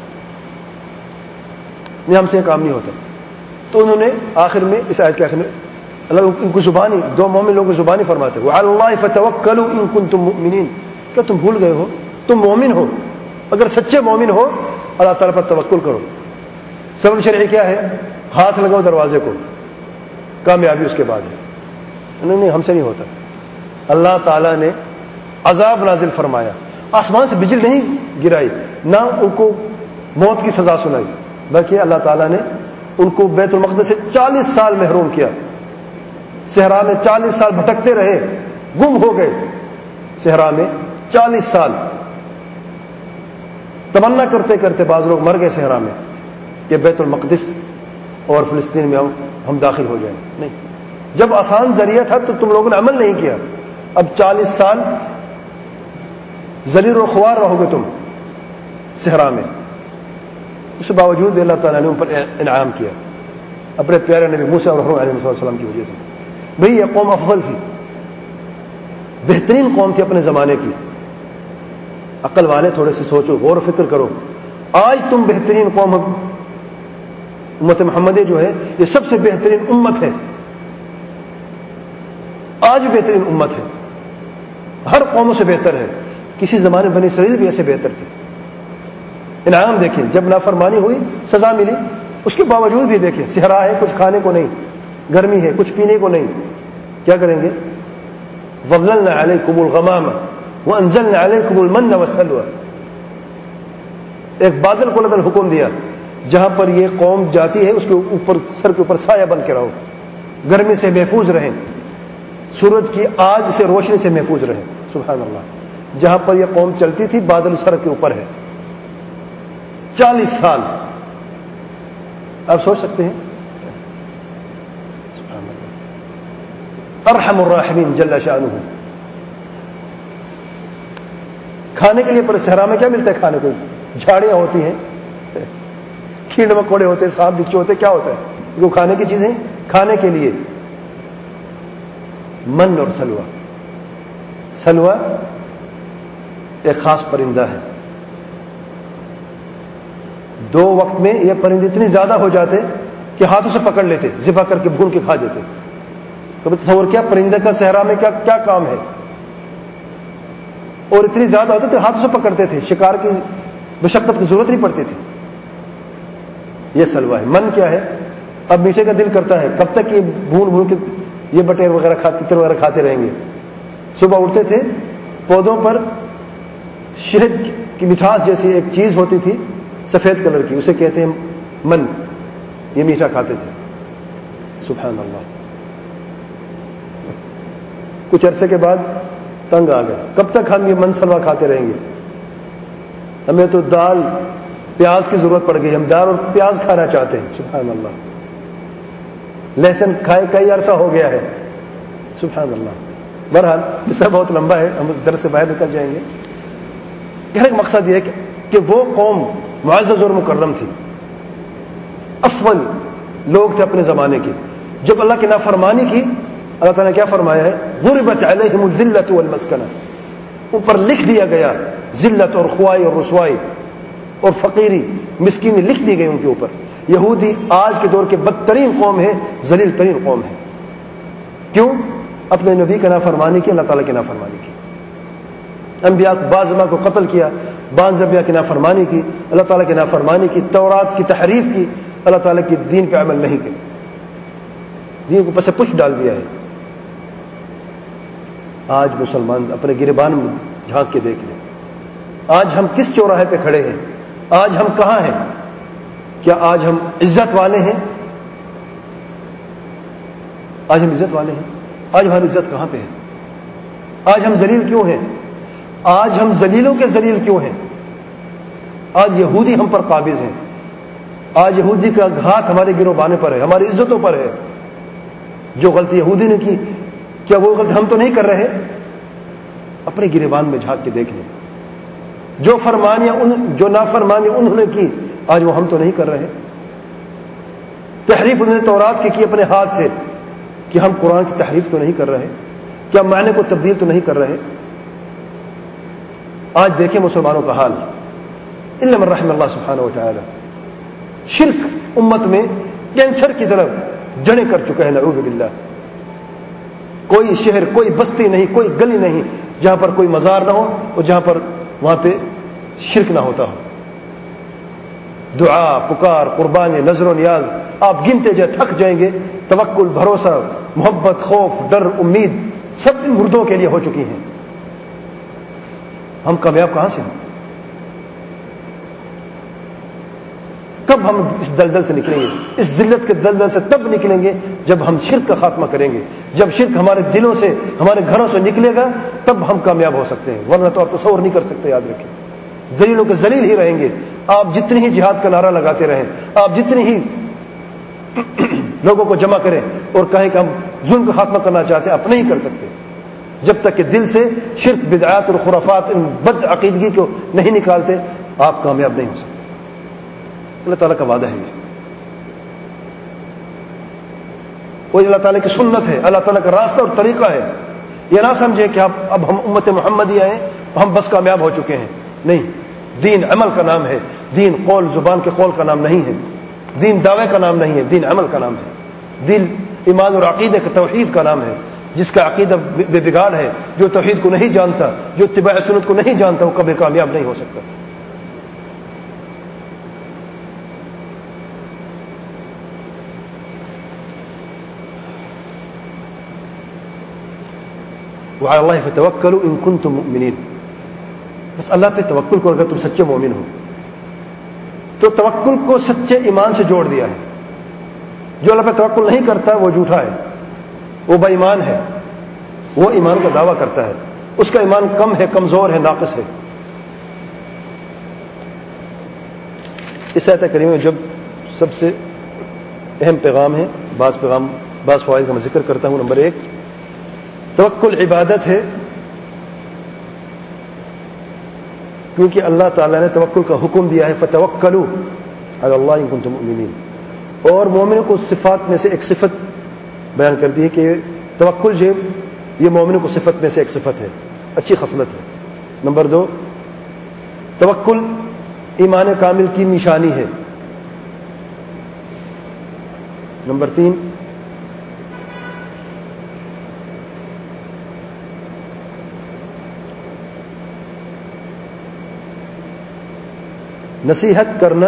یہ ہم سے یہ کام نہیں ہوتا. تو انہوں نے آخر میں اس آیت کے آخر میں اللہ ان کو زبانی, دو مومن لوگوں کی زبانی فرماتے ہیں وعلی اللہ فتوکلوا ان کنتم مؤمنین. کیا تم بھول گئے ہو, تم مومن ہو, اگر سچے مومن ہو اللہ تعالیٰ پر توکل کرو. سبب شرعی کیا ہے؟ ہاتھ لگاؤ دروازے کو, کامیابی اس کے بعد ہے. نہیں نہیں ہم سے نہیں ہوتا. اللہ تعالیٰ نے عذاب نازل فرمایا, آسمان سے بجلی نہیں گرائی, نہ ان کو موت کی سزا سنائی, بلکہ اللہ تعالیٰ نے ان کو بیت المقدس سے چالیس سال محروم کیا. صحرا میں چالیس سال بھٹکتے رہے, گم ہو گئے صحرا میں چالیس سال. تمنا کرتے کرتے بعض لوگ مر گئے صحرا میں کہ بیت المقدس اور فلسطین میں ہم ہم داخل ہو جائیں. نہیں, جب آسان ذریعہ تھا تو تم لوگوں نے عمل نہیں کیا. اب چالیس سال ذلیل و خوار رہو گے تم صحرا میں. اس کے باوجود بھی اللہ تعالیٰ نے ان پر انعام کیا اپنے پیارے نبی موسیٰ اور ہارون علیہ السلام کی وجہ سے. بھئی یہ قوم افضل تھی, بہترین قوم تھی اپنے زمانے کی. عقل والے تھوڑے سے سوچو, غور و فکر کرو. آج تم بہترین قوم, امت محمدی جو ہے یہ سب سے بہترین امت ہے, آج بہترین امت ہے, ہر قوموں سے بہتر ہے. کسی زمانے بنی اسرائیل بھی ایسے بہتر تھے. انعام دیکھیں, جب نافرمانی ہوئی سزا ملی, اس کے باوجود بھی دیکھیں صحرا ہے, کچھ کھانے کو نہیں, گرمی ہے, کچھ پینے کو نہیں, کیا کریں گے؟ ظللنا علیکم الغمام, وَأَنزَلْنَا عَلَيْكُمُ الْمَنَّ وَالسَّلْوَىٰ، ایک بادل کو اللہ نے حکم دیا جہاں پر یہ قوم جاتی ہے اس کے اوپر سر کے اوپر سایہ بن کے رہو، گرمی سے محفوظ رہیں، سورج کی آگ سے روشنی سے محفوظ رہیں. سبحان اللہ. جہاں پر یہ قوم چلتی تھی بادل سر کے اوپر ہے. چالیس سال آپ سوچ سکتے ہیں. سبحان اللہ. ارحم الراحمین جل شانہ. کھانے کے لیے پر صحرا میں کیا ملتا ہے؟ کھانے کو جھاڑیاں ہوتی ہیں، کیڑے مکوڑے ہوتے ہیں، سانپ بچھو ہوتے ہیں، کیا ہوتا ہے؟ وہ کھانے کی چیزیں کھانے کے لیے. من اور سلوا. سلوا ایک خاص پرندہ ہے. دو وقت میں یہ پرندے اتنے زیادہ ہو جاتے کہ ہاتھوں سے پکڑ لیتے، ذبح کر کے بھون کے کھا دیتے. کبھی تصور کیا پرندے کا صحرا میں کیا کیا کام ہے؟ اور اتنی زیادہ ہوتے تھے ہاتھوں سے پکڑتے تھے، شکار کی مشقت کی ضرورت نہیں پڑتی تھی. یہ سلوا ہے. من کیا ہے؟ اب میٹھے کا دل کرتا ہے، کب تک یہ بھون بھون کے یہ بٹیر وغیرہ کھاتے تر وغیرہ کھاتے رہیں گے. صبح اٹھتے تھے، پودوں پر شہد کی مٹھاس جیسی ایک چیز ہوتی تھی سفید کلر کی، اسے کہتے ہیں من. یہ میٹھا کھاتے تھے. سبحان اللہ. کچھ عرصے کے بعد تنگ آ گئے، کب تک ہم یہ من سلوا کھاتے رہیں گے؟ ہمیں تو دال پیاز کی ضرورت پڑ گئی، ہم دال اور پیاز کھانا چاہتے ہیں. سبحان اللہ. لہسن کھائے کئی عرصہ ہو گیا ہے. سبحان اللہ. بہرحال قصہ بہت لمبا ہے، ہم در سے باہر نکل جائیں گے. کہنے کا مقصد یہ ہے کہ وہ قوم معزز اور مکرم تھی، افضل لوگ تھے اپنے زمانے کے. جب اللہ کی نافرمانی کی، اللہ تعالیٰ نے کیا فرمایا ہے؟ غربت علیہم الذلۃ والمسکنہ. اوپر لکھ دیا گیا ذلت اور خوائی اور رسوائی اور فقیری مسکینی لکھ دی گئی ان کے اوپر. یہودی آج کے دور کے بدترین قوم ہے، ذلیل ترین قوم ہے. کیوں؟ اپنے نبی کا نافرمانی کی، اللہ تعالیٰ کی نافرمانی کی. انبیاء بعض انبیاء کو قتل کیا، بعض انبیاء کی نافرمانی کی، اللہ تعالیٰ کی نافرمانی کی، تورات کی تحریف کی، اللہ تعالیٰ کی دین پہ عمل نہیں کیا، دین کو پس پش ڈال دیا ہے. آج مسلمان اپنے گریبان میں جھانک کے دیکھ لیں. آج ہم کس چوراہے پہ کھڑے ہیں؟ آج ہم کہاں ہیں؟ کیا آج ہم عزت والے ہیں؟ آج ہم عزت والے ہیں؟ آج ہماری عزت کہاں پہ ہے؟ آج ہم ذلیل کیوں ہیں؟ آج ہم ذلیلوں کے ذلیل کیوں ہیں؟ آج یہودی ہم پر قابض ہیں. آج یہودی کا گھات ہمارے گروبانے پر ہے، ہماری عزتوں پر ہے. جو غلطی یہودی نے کی، کیا وہ غلطی ہم تو نہیں کر رہے؟ اپنے گریبان میں جھانک کے دیکھ لیں. جو فرمانیاں ان جو نافرمانیاں انہوں نے کی، آج وہ ہم تو نہیں کر رہے. تحریف انہوں نے تورات کی کی اپنے ہاتھ سے، کہ ہم قرآن کی تحریف تو نہیں کر رہے؟ کیا معنی کو تبدیل تو نہیں کر رہے؟ آج دیکھیں مسلمانوں کا حال، الا من رحم اللہ سبحانہ و تعالی. شرک امت میں کینسر کی طرف جڑیں کر چکا ہے، نعوذ باللہ. کوئی شہر، کوئی بستی نہیں، کوئی گلی نہیں جہاں پر کوئی مزار نہ ہو اور جہاں پر وہاں پہ شرک نہ ہوتا ہو. دعا، پکار، قربانی، نظر و نیاز آپ گنتے جائیں تھک جائیں گے. توکل، بھروسہ، محبت، خوف، ڈر، امید سب ان مردوں کے لیے ہو چکی ہیں. ہم کامیاب کہاں سے ہیں؟ کب ہم اس دلدل سے نکلیں گے؟ اس ذلت کے دلدل سے تب نکلیں گے جب ہم شرک کا خاتمہ کریں گے. جب شرک ہمارے دلوں سے، ہمارے گھروں سے نکلے گا تب ہم کامیاب ہو سکتے ہیں، ورنہ تو آپ تصور نہیں کر سکتے. یاد رکھیں، ذلیلوں کے ذلیل ہی رہیں گے. آپ جتنی ہی جہاد کا نعرہ لگاتے رہیں، آپ جتنی ہی لوگوں کو جمع کریں اور کہیں کہ ہم ظلم کا خاتمہ کرنا چاہتے ہیں، آپ نہیں کر سکتے جب تک کہ دل سے شرک، بدعات اور خرافات، ان بد عقیدگی کو نہیں نکالتے. آپ کامیاب نہیں ہو سکتے. اللہ تعالیٰ کا وعدہ ہے یہ، وہ اللہ تعالیٰ کی سنت ہے، اللہ تعالیٰ کا راستہ اور طریقہ ہے. یہ نہ سمجھے کہ اب اب ہم امت محمدیہ ہیں تو ہم بس کامیاب ہو چکے ہیں. نہیں، دین عمل کا نام ہے. دین قول، زبان کے قول کا نام نہیں ہے. دین دعوے کا نام نہیں ہے، دین عمل کا نام ہے. دین ایمان اور عقیدے کا، توحید کا نام ہے. جس کا عقیدہ بے بگاڑ ہے، جو توحید کو نہیں جانتا، جو اتباع سنت کو نہیں جانتا، وہ کبھی کامیاب نہیں ہو سکتا. وعلى الله فتوكلوا إن كنتم مؤمنين. بس اللہ پہ توکل کرو اگر تم سچے مومن ہو. تو توکل کو سچے ایمان سے جوڑ دیا ہے. جو اللہ پہ توکل نہیں کرتا وہ جھوٹا ہے, وہ بے ایمان ہے, وہ ایمان کا دعویٰ کرتا ہے, اس کا ایمان کم ہے, کمزور ہے, ناقص ہے. اس آیت کریمہ میں جب سب سے اہم پیغام ہے, بعض پیغام بعض فوائد کا میں ذکر کرتا ہوں. نمبر ایک, توکل عبادت ہے, کیونکہ اللہ تعالیٰ نے توکل کا حکم دیا ہے, فتوکلوا علی اللہ ان کنتم مؤمنین. اور مومنوں کو صفات میں سے ایک صفت بیان کر دی ہے کہ توکل جو یہ مومنوں کو صفت میں سے ایک صفت ہے, اچھی خصلت ہے. نمبر دو, توکل ایمان کامل کی نشانی ہے. نمبر تین, نصیحت کرنا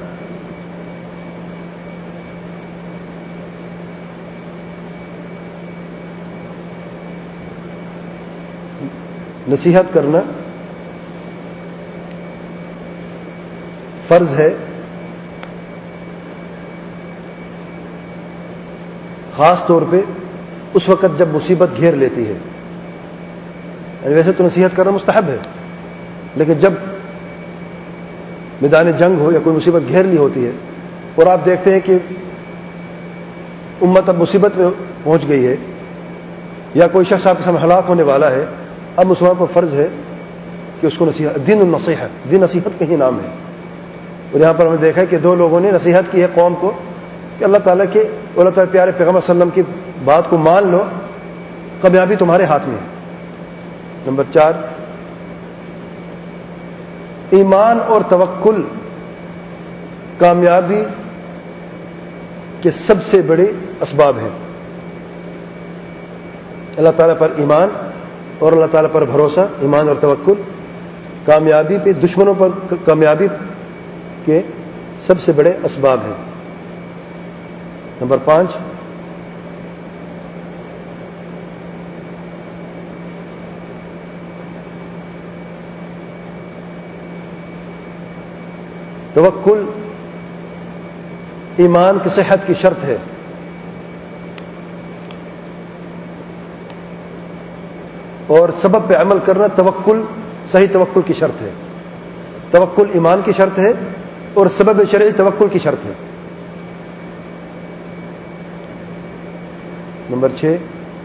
نصیحت کرنا فرض ہے, خاص طور پہ اس وقت جب مصیبت گھیر لیتی ہے. یعنی ویسے تو نصیحت کرنا مستحب ہے, لیکن جب میدان جنگ ہو یا کوئی مصیبت گھیر لی ہوتی ہے اور آپ دیکھتے ہیں کہ امت اب مصیبت میں پہنچ گئی ہے یا کوئی شخص آپ کے سامنے ہلاک ہونے والا ہے, اب مسلمان پر فرض ہے کہ اس کو نصیحت, دین النصیحت, دین نصیحت کا ہی نام ہے. اور یہاں پر ہم نے دیکھا کہ دو لوگوں نے نصیحت کی ہے قوم کو کہ اللہ تعالیٰ کے اللہ تعالیٰ پیارے پیغمبر صلی اللہ علیہ وسلم کی بات کو مان لو, کامیابی تمہارے ہاتھ میں ہے. نمبر چار, ایمان اور توکل کامیابی کے سب سے بڑے اسباب ہیں. اللہ تعالیٰ پر ایمان اور اللہ تعالیٰ پر بھروسہ, ایمان اور توکل کامیابی پہ, دشمنوں پر کامیابی کے سب سے بڑے اسباب ہیں. نمبر پانچ, توکل ایمان کی صحت کی شرط ہے. اور سبب پہ عمل کرنا توکل, صحیح توکل کی شرط ہے. توکل ایمان کی شرط ہے اور سبب شرعی توکل کی شرط ہے. نمبر چھ,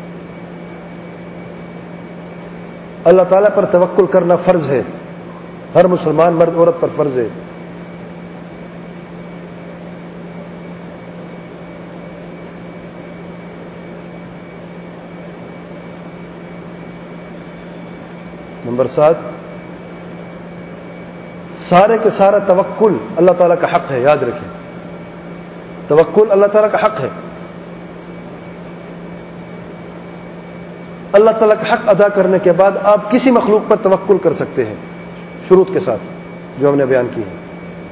اللہ تعالیٰ پر توکل کرنا فرض ہے, ہر مسلمان مرد عورت پر فرض ہے. نمبر سات, سارے کے سارا توکل اللہ تعالیٰ کا حق ہے. یاد رکھیں, توکل اللہ تعالیٰ کا حق ہے. اللہ تعالیٰ کا حق ادا کرنے کے بعد آپ کسی مخلوق پر توکل کر سکتے ہیں, شروط کے ساتھ جو ہم نے بیان کی ہے.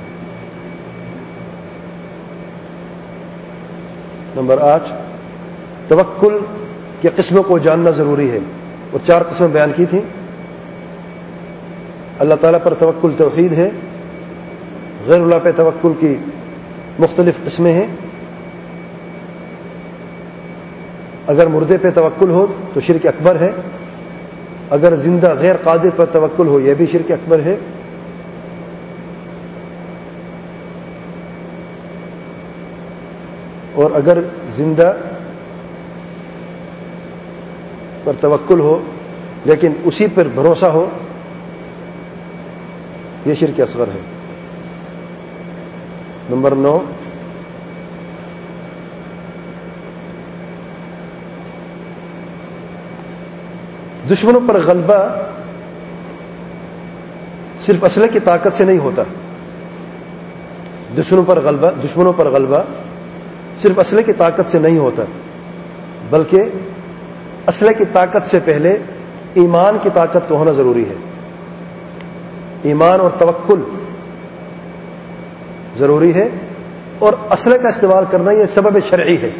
نمبر آٹھ, توکل کی قسموں کو جاننا ضروری ہے, اور چار قسمیں بیان کی تھیں. اللہ تعالیٰ پر توکل توحید ہے, غیر اللہ پہ توکل کی مختلف قسمیں ہیں. اگر مردے پہ توکل ہو تو شرک اکبر ہے, اگر زندہ غیر قادر پر توکل ہو یہ بھی شرک اکبر ہے. اور اگر زندہ پر توکل ہو لیکن اسی پر بھروسہ ہو یہ شرک اصغر ہے. نمبر نو, دشمنوں پر غلبہ صرف اسلحے کی طاقت سے نہیں ہوتا. دشمنوں پر غلبہ دشمنوں پر غلبہ صرف اسلحے کی طاقت سے نہیں ہوتا, بلکہ اسلحے کی طاقت سے پہلے ایمان کی طاقت کا ہونا ضروری ہے. ایمان اور توکل ضروری ہے, اور اسلحے کا استعمال کرنا یہ سبب شرعی ہے.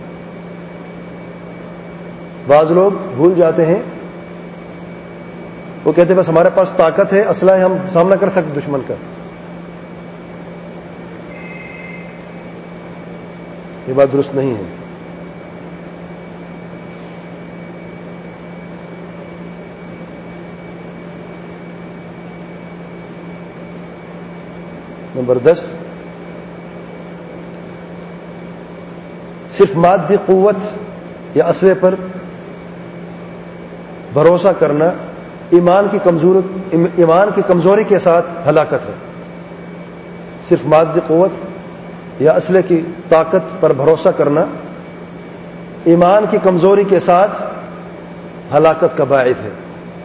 بعض لوگ بھول جاتے ہیں وہ کہتے بس ہمارے پاس طاقت ہے، اسلحہ ہے، ہم سامنا کر سکتے دشمن کا. یہ بات درست نہیں ہے. نمبر دس، صرف مادی قوت یا اسلحے پر بھروسہ کرنا ایمان کی کمزوری ایمان کی کمزوری کے ساتھ ہلاکت ہے. صرف مادی قوت یا اسلحے کی طاقت پر بھروسہ کرنا ایمان کی کمزوری کے ساتھ ہلاکت کا باعث ہے.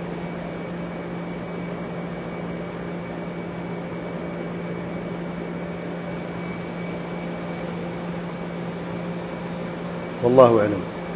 واللہ اعلم.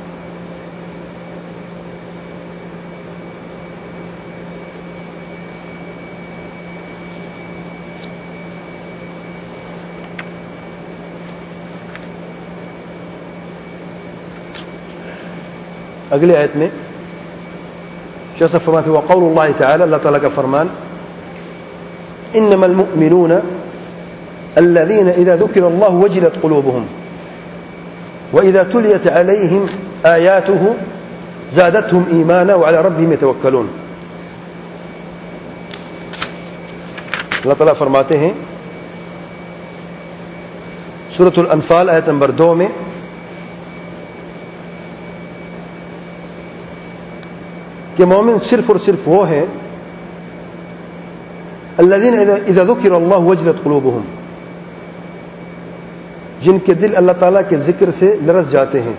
اگلی آیت میں شیخ صاحب فرماتے ہیں وقول اللہ تعالی، اللہ تعالیٰ کا فرمان، انما المؤمنون الذين اذا ذكر الله وجلت قلوبهم واذا تليت عليهم آياته زادتهم ایمانا وعلى ربهم يتوکلون. اللہ تعالیٰ فرماتے ہیں سورۃ الانفال آیت نمبر دو میں کہ مومن صرف اور صرف وہ ہیں الذین اذا ذکر اللہ وجلت قلوبہم، جن کے دل اللہ تعالیٰ کے ذکر سے لرز جاتے ہیں.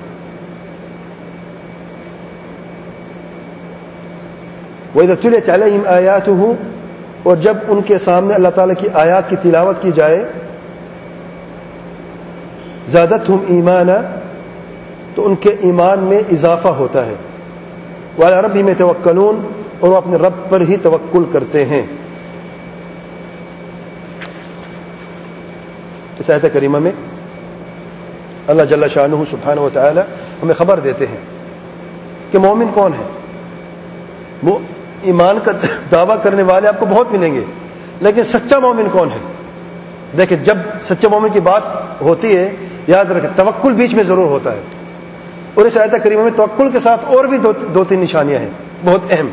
وَإِذَا تُلِيَتْ عَلَيْهِمْ آيَاتُهُ، اور جب ان کے سامنے اللہ تعالیٰ کی آیات کی تلاوت کی جائے زادتہم ایمانا، تو ان کے ایمان میں اضافہ ہوتا ہے. وعلی ربہم یتوکلون، اور وہ اپنے رب پر ہی توکل کرتے ہیں. اس آیت کریمہ میں اللہ جل شانہ سبحانہ و تعالی ہمیں خبر دیتے ہیں کہ مومن کون ہے. وہ ایمان کا دعویٰ کرنے والے آپ کو بہت ملیں گے، لیکن سچا مومن کون ہے؟ دیکھیں، جب سچے مومن کی بات ہوتی ہے یاد رکھیں توکل بیچ میں ضرور ہوتا ہے. اور اس آیت کریمہ میں توکل کے ساتھ اور بھی دو, دو تین نشانیاں ہیں بہت اہم.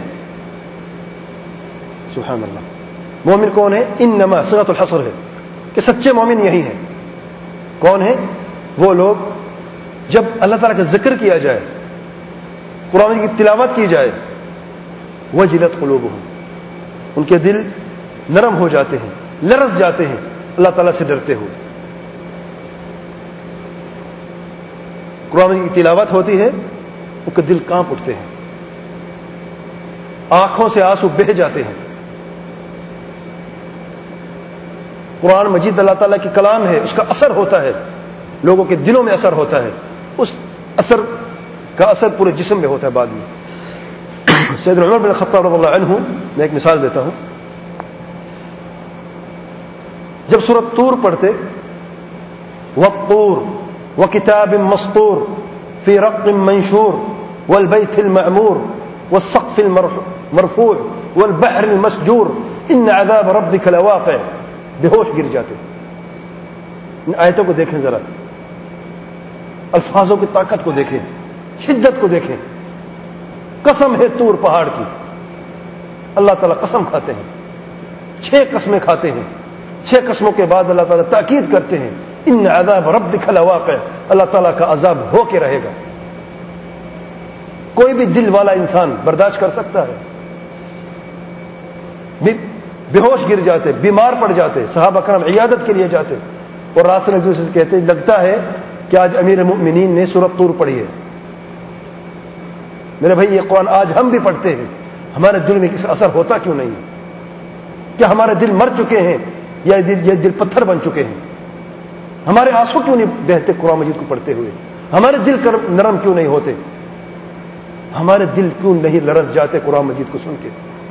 سبحان اللہ. مومن کون ہے؟ انما صيغۃ الحصر ہے کہ سچے مومن یہی ہیں. کون ہیں؟ وہ لوگ جب اللہ تعالیٰ کا ذکر کیا جائے، قرآن کی تلاوت کی جائے، وجلت قلوبہم، ان کے دل نرم ہو جاتے ہیں، لرز جاتے ہیں اللہ تعالیٰ سے ڈرتے ہوئے. قرآن کی تلاوت ہوتی ہے، ان کے دل کانپ اٹھتے ہیں، آنکھوں سے آنسو بہہ جاتے ہیں. قرآن مجید اللہ تعالیٰ کی کلام ہے، اس کا اثر ہوتا ہے، لوگوں کے دلوں میں اثر ہوتا ہے. اس اثر کا اثر پورے جسم میں ہوتا ہے بعد میں. سیدنا عمر بن الخطاب رضی اللہ عنہ، میں ایک مثال دیتا ہوں. جب سورۃ طور پڑھتے، والطور وکتاب مسطور فی رق منشور والبیت المعمور والسقف المرفوع والبحر المسجور ان عذاب ربک لواقع، بے ہوش گر جاتے. ان آیتوں کو دیکھیں ذرا، الفاظوں کی طاقت کو دیکھیں، شدت کو دیکھیں. قسم ہے طور پہاڑ کی، اللہ تعالیٰ قسم کھاتے ہیں، چھ قسمیں کھاتے ہیں. چھ قسموں کے بعد اللہ تعالیٰ تاکید کرتے ہیں ان عذاب ربک لواقع، اللہ تعالیٰ کا عذاب ہو کے رہے گا. کوئی بھی دل والا انسان برداشت کر سکتا ہے. بے ہوش گر جاتے، بیمار پڑ جاتے، صحابہ کرام عیادت کے لیے جاتے اور راستے میں ایک دوسرے سے کہتے لگتا ہے کہ آج امیر المؤمنین نے سورۃ طور پڑھی ہے. میرے بھائی، یہ قرآن آج ہم بھی پڑھتے ہیں، ہمارے دل میں کسی اثر ہوتا کیوں نہیں؟ کیا ہمارے دل مر چکے ہیں یا یہ دل پتھر بن چکے ہیں؟ ہمارے آنسو کیوں نہیں بہتے قرآن مجید کو پڑھتے ہوئے؟ ہمارے دل نرم کیوں نہیں ہوتے؟ ہمارے دل کیوں نہیں لرز جاتے قرآن مجید کو سن کے؟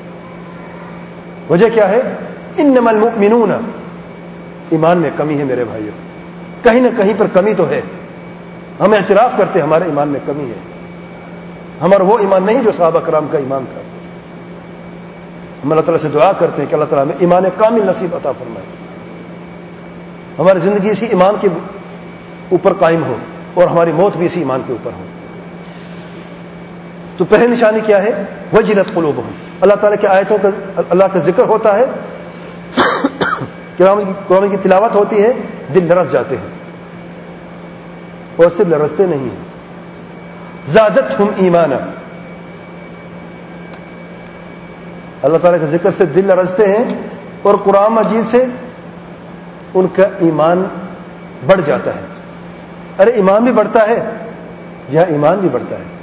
وجہ کیا ہے؟ انما المؤمنون، ایمان میں کمی ہے میرے بھائیوں، کہیں نہ کہیں پر کمی تو ہے. ہم اعتراف کرتے ہمارے ایمان میں کمی ہے. ہمارا وہ ایمان نہیں جو صحابہ کرام کا ایمان تھا. ہم اللہ تعالیٰ سے دعا کرتے ہیں کہ اللہ تعالیٰ ہمیں ایمان کامل نصیب عطا فرمائے، ہماری زندگی اسی ایمان کے اوپر قائم ہو اور ہماری موت بھی اسی ایمان کے اوپر ہو۔ تو پہلی نشانی کیا ہے؟ وجلت قلوبہم، اللہ تعالیٰ کی آیتوں کا اللہ کا ذکر ہوتا ہے، قرآن کی تلاوت ہوتی ہے، دل لرز جاتے ہیں، اور صرف لرزتے نہیں ہیں، زادتہم ایمانا، اللہ تعالیٰ کے ذکر سے دل لرزتے ہیں اور قرآن مجید سے ان کا ایمان بڑھ جاتا ہے۔ ارے ایمان بھی بڑھتا ہے، یہاں ایمان بھی بڑھتا ہے،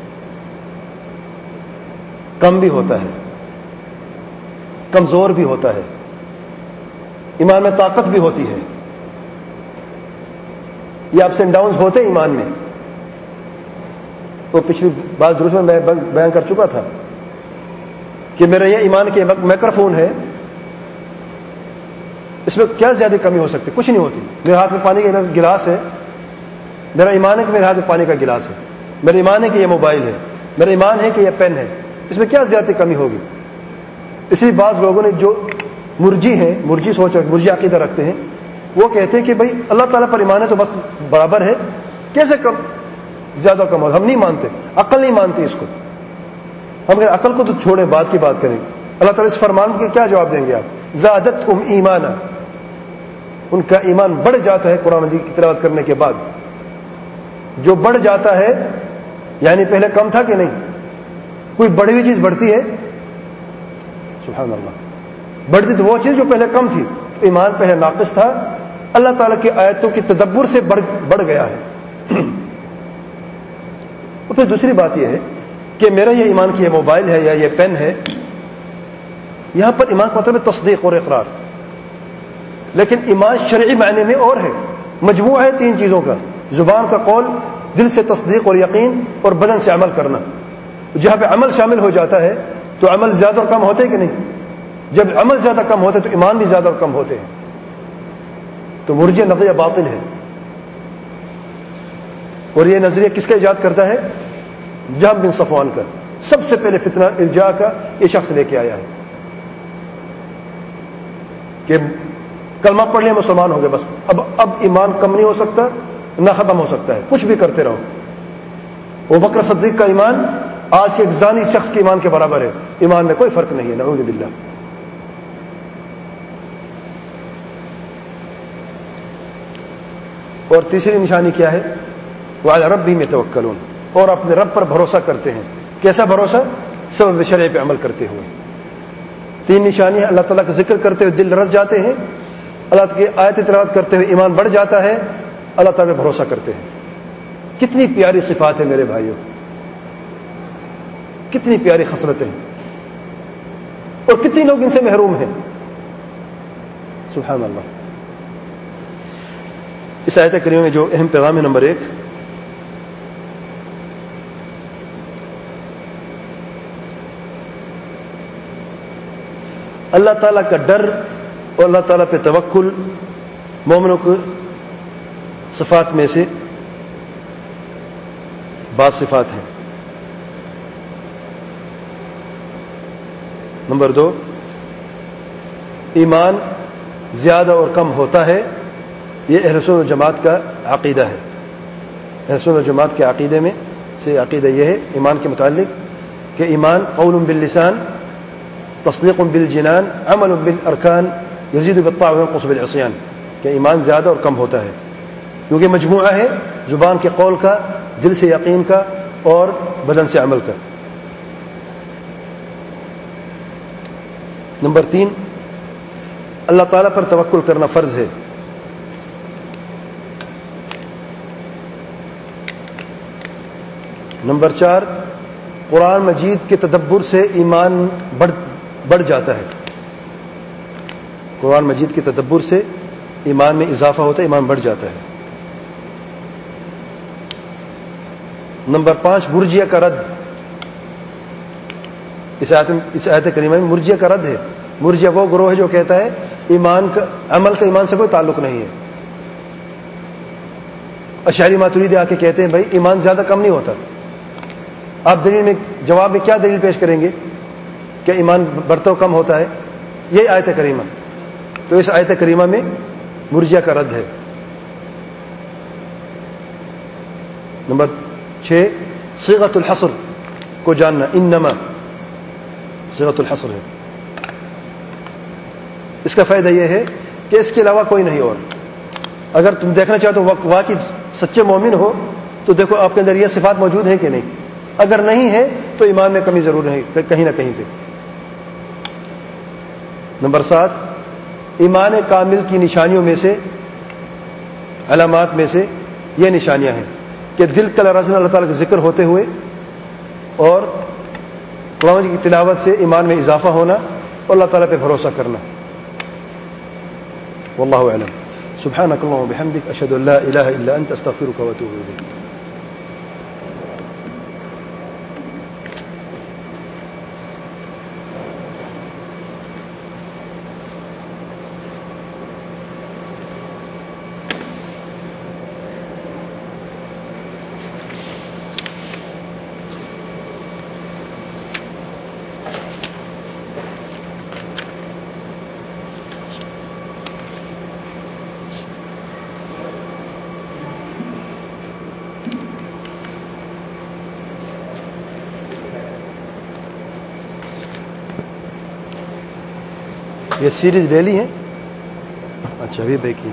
کم بھی ہوتا ہے، کمزور بھی ہوتا ہے، ایمان میں طاقت بھی ہوتی ہے، یہ اپس اینڈ ڈاؤنز ہوتے ہیں ایمان میں۔ وہ پچھلی بات درست میں میں بیان کر چکا تھا کہ میرا یہ ایمان کے مائکرو فون ہے، اس میں کیا زیادہ کمی ہو سکتی؟ کچھ نہیں ہوتی۔ میرے ہاتھ میں پانی کا گلاس ہے، میرا ایمان ہے کہ میرے ہاتھ میں پانی کا گلاس ہے، میرا ایمان ہے کہ یہ موبائل ہے، میرا ایمان ہے کہ یہ پین ہے، اس میں کیا زیادہ کمی ہوگی؟ اسی بعض لوگوں نے جو مرجی ہیں، مرجی سوچ رکھ مرجی عقیدہ رکھتے ہیں، وہ کہتے ہیں کہ بھائی اللہ تعالیٰ پر ایمان ہے تو بس برابر ہے، کیسے کم زیادہ کم ہو؟ ہم نہیں مانتے، عقل نہیں مانتی اس کو۔ ہم کہ عقل کو تو چھوڑیں، بات کی بات کریں۔ اللہ تعالیٰ اس فرمان کے کیا جواب دیں گے آپ؟ زادتہم ایمانا، ان کا ایمان بڑھ جاتا ہے قرآن مجید کی تلاوت کرنے کے بعد۔ جو بڑھ جاتا ہے یعنی پہلے کم تھا کہ نہیں؟ کوئی بڑی ہوئی چیز بڑھتی ہے؟ سبحان اللہ، بڑھتی تو وہ چیز جو پہلے کم تھی۔ ایمان پہلے ناقص تھا، اللہ تعالیٰ کی آیتوں کی تدبر سے بڑھ بڑھ گیا ہے۔ اور پھر دوسری بات یہ ہے کہ میرا یہ ایمان کی یہ موبائل ہے یا یہ پین ہے، یہاں پر ایمان کا مطلب ہے تصدیق اور اقرار، لیکن ایمان شرعی معنی میں اور ہے، مجموعہ ہے تین چیزوں کا: زبان کا قول، دل سے تصدیق اور یقین، اور بدن سے عمل کرنا۔ جہاں پہ عمل شامل ہو جاتا ہے تو عمل زیادہ اور کم ہوتے کہ نہیں؟ جب عمل زیادہ کم ہوتے تو ایمان بھی زیادہ اور کم ہوتے ہیں۔ تو مرجئہ نظریہ باطل ہے، اور یہ نظریہ کس کا ایجاد کرتا ہے؟ جہم بن صفوان کا۔ سب سے پہلے فتنہ ارجاء کا یہ شخص لے کے آیا ہے کہ کلمہ پڑھ لیا مسلمان ہو گئے، بس اب اب ایمان کم نہیں ہو سکتا نہ ختم ہو سکتا ہے، کچھ بھی کرتے رہو۔ ابو بکر صدیق کا ایمان آج کے ایک زانی شخص کے ایمان کے برابر ہے، ایمان میں کوئی فرق نہیں ہے، نعوذ باللہ۔ اور تیسری نشانی کیا ہے؟ وعلی ربہم یتوکلون، اور اپنے رب پر بھروسہ کرتے ہیں۔ کیسا بھروسہ؟ سبب شرع پہ عمل کرتے ہوئے۔ تین نشانی ہے: اللہ تعالیٰ کا ذکر کرتے ہوئے دل رس جاتے ہیں، اللہ کی آیت تلاوت کرتے ہوئے ایمان بڑھ جاتا ہے، اللہ تعالیٰ پہ بھروسہ کرتے ہیں۔ کتنی پیاری صفات ہے میرے بھائیوں، کتنی پیاری خصلتیں ہیں، اور کتنی لوگ ان سے محروم ہیں، سبحان اللہ۔ اس آیت کریمہ میں جو اہم پیغام ہے، نمبر ایک، اللہ تعالیٰ کا ڈر اور اللہ تعالیٰ پہ توکل مومنوں کو صفات میں سے بعض صفات ہیں۔ نمبر دو، ایمان زیادہ اور کم ہوتا ہے، یہ اہل سنت و جماعت کا عقیدہ ہے۔ اہل سنت و جماعت کے عقیدے میں سے عقیدہ یہ ہے ایمان کے متعلق کہ ایمان قول باللسان، تصدیق بالجنان، عمل بالارکان، یزید بالطاعۃ وینقص بالعصیان، کہ ایمان زیادہ اور کم ہوتا ہے کیونکہ مجموعہ ہے زبان کے قول کا، دل سے یقین کا، اور بدن سے عمل کا۔ نمبر تین، اللہ تعالیٰ پر توکل کرنا فرض ہے۔ نمبر چار، قرآن مجید کے تدبر سے ایمان بڑھ بڑھ جاتا ہے، قرآن مجید کے تدبر سے ایمان میں اضافہ ہوتا ہے، ایمان بڑھ جاتا ہے۔ نمبر پانچ، مرجئہ کا رد، اس آیت اس آیت کریمہ میں مرجئہ کا رد ہے۔ مرجئہ وہ گروہ ہے جو کہتا ہے ایمان کا عمل کا ایمان سے کوئی تعلق نہیں ہے۔ اشعری ماتریدی آ کے کہتے ہیں بھائی ایمان زیادہ کم نہیں ہوتا۔ آپ دلیل میں جواب میں کیا دلیل پیش کریں گے کہ ایمان بڑھتا کم ہوتا ہے؟ یہی آیت کریمہ. تو اس آیت کریمہ میں مرجیہ کا رد ہے. نمبر چھ، صیغۃ الحصر کو جاننا. انما صیغۃ الحصر ہے. اس کا فائدہ یہ ہے کہ اس کے علاوہ کوئی نہیں. اور اگر تم دیکھنا چاہو تو واقعی سچے مومن ہو تو دیکھو آپ کے اندر یہ صفات موجود ہے کہ نہیں. اگر نہیں ہے تو ایمان میں کمی ضرور ہے کہیں نہ کہیں پہ. نمبر سات، ایمان کامل کی نشانیوں میں سے، علامات میں سے یہ نشانیاں ہیں کہ دل کا لرزنا اللہ تعالیٰ کا ذکر ہوتے ہوئے اور قرآن کی تلاوت سے ایمان میں اضافہ ہونا اور اللہ تعالیٰ پہ بھروسہ کرنا. واللہ اعلم. سبحانک اللہم وبحمدک، اشہد ان لا الہ الا انت، استغفرک واتوب الیک. یہ سیریز ڈیلی ہے؟ اچھا ابھی دیکھیے.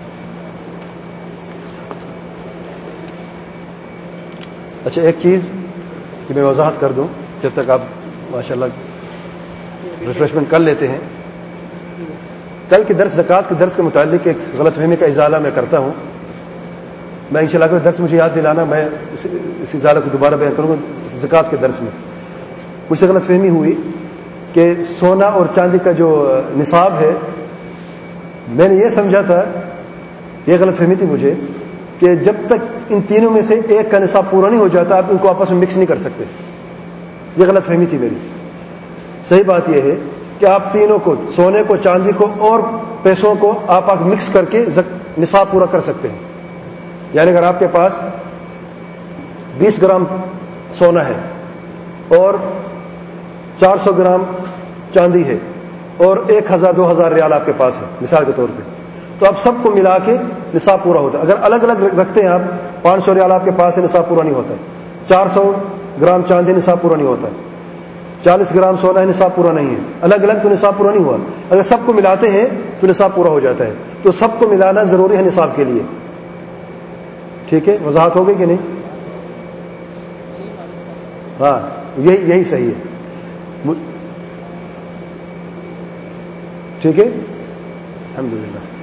اچھا ایک چیز کہ میں وضاحت کر دوں جب تک آپ ماشاءاللہ ریفریشمنٹ کر لیتے ہیں. کل کے درس زکوٰۃ کے درس کے متعلق ایک غلط فہمی کا ازالہ میں کرتا ہوں. میں انشاءاللہ اگر درس مجھے یاد دلانا میں اس ازالہ کو دوبارہ بیان کروں گا. زکوٰۃ کے درس میں مجھ سے غلط فہمی ہوئی کہ سونا اور چاندی کا جو نصاب ہے، میں نے یہ سمجھا تھا، یہ غلط فہمی تھی مجھے، کہ جب تک ان تینوں میں سے ایک کا نصاب پورا نہیں ہو جاتا آپ ان کو آپس میں مکس نہیں کر سکتے. یہ غلط فہمی تھی میری. صحیح بات یہ ہے کہ آپ تینوں کو، سونے کو، چاندی کو اور پیسوں کو آپ آپ مکس کر کے نصاب پورا کر سکتے ہیں. یعنی اگر آپ کے پاس بیس گرام سونا ہے اور چار سو گرام چاندی ہے اور ایک ہزار دو ہزار ریال آپ کے پاس ہے مثال کے طور پہ، تو آپ سب کو ملا کے نصاب پورا ہوتا ہے. اگر الگ الگ رکھتے ہیں آپ، پانچ سو ریال آپ کے پاس ہے، نصاب پورا نہیں ہوتا ہے. چار سو گرام چاندی نصاب پورا نہیں ہوتا ہے. چالیس گرام سونا ہے، نصاب پورا نہیں ہے. الگ الگ تو نصاب پورا نہیں ہوا. اگر سب کو ملاتے ہیں تو نصاب پورا ہو جاتا ہے. تو سب کو ملانا ضروری ہے نصاب کے لیے. ٹھیک ہے، وضاحت ہو گئی کہ نہیں؟ ہاں یہی یہی صحیح ہے. ٹھیک ہے، الحمدللہ.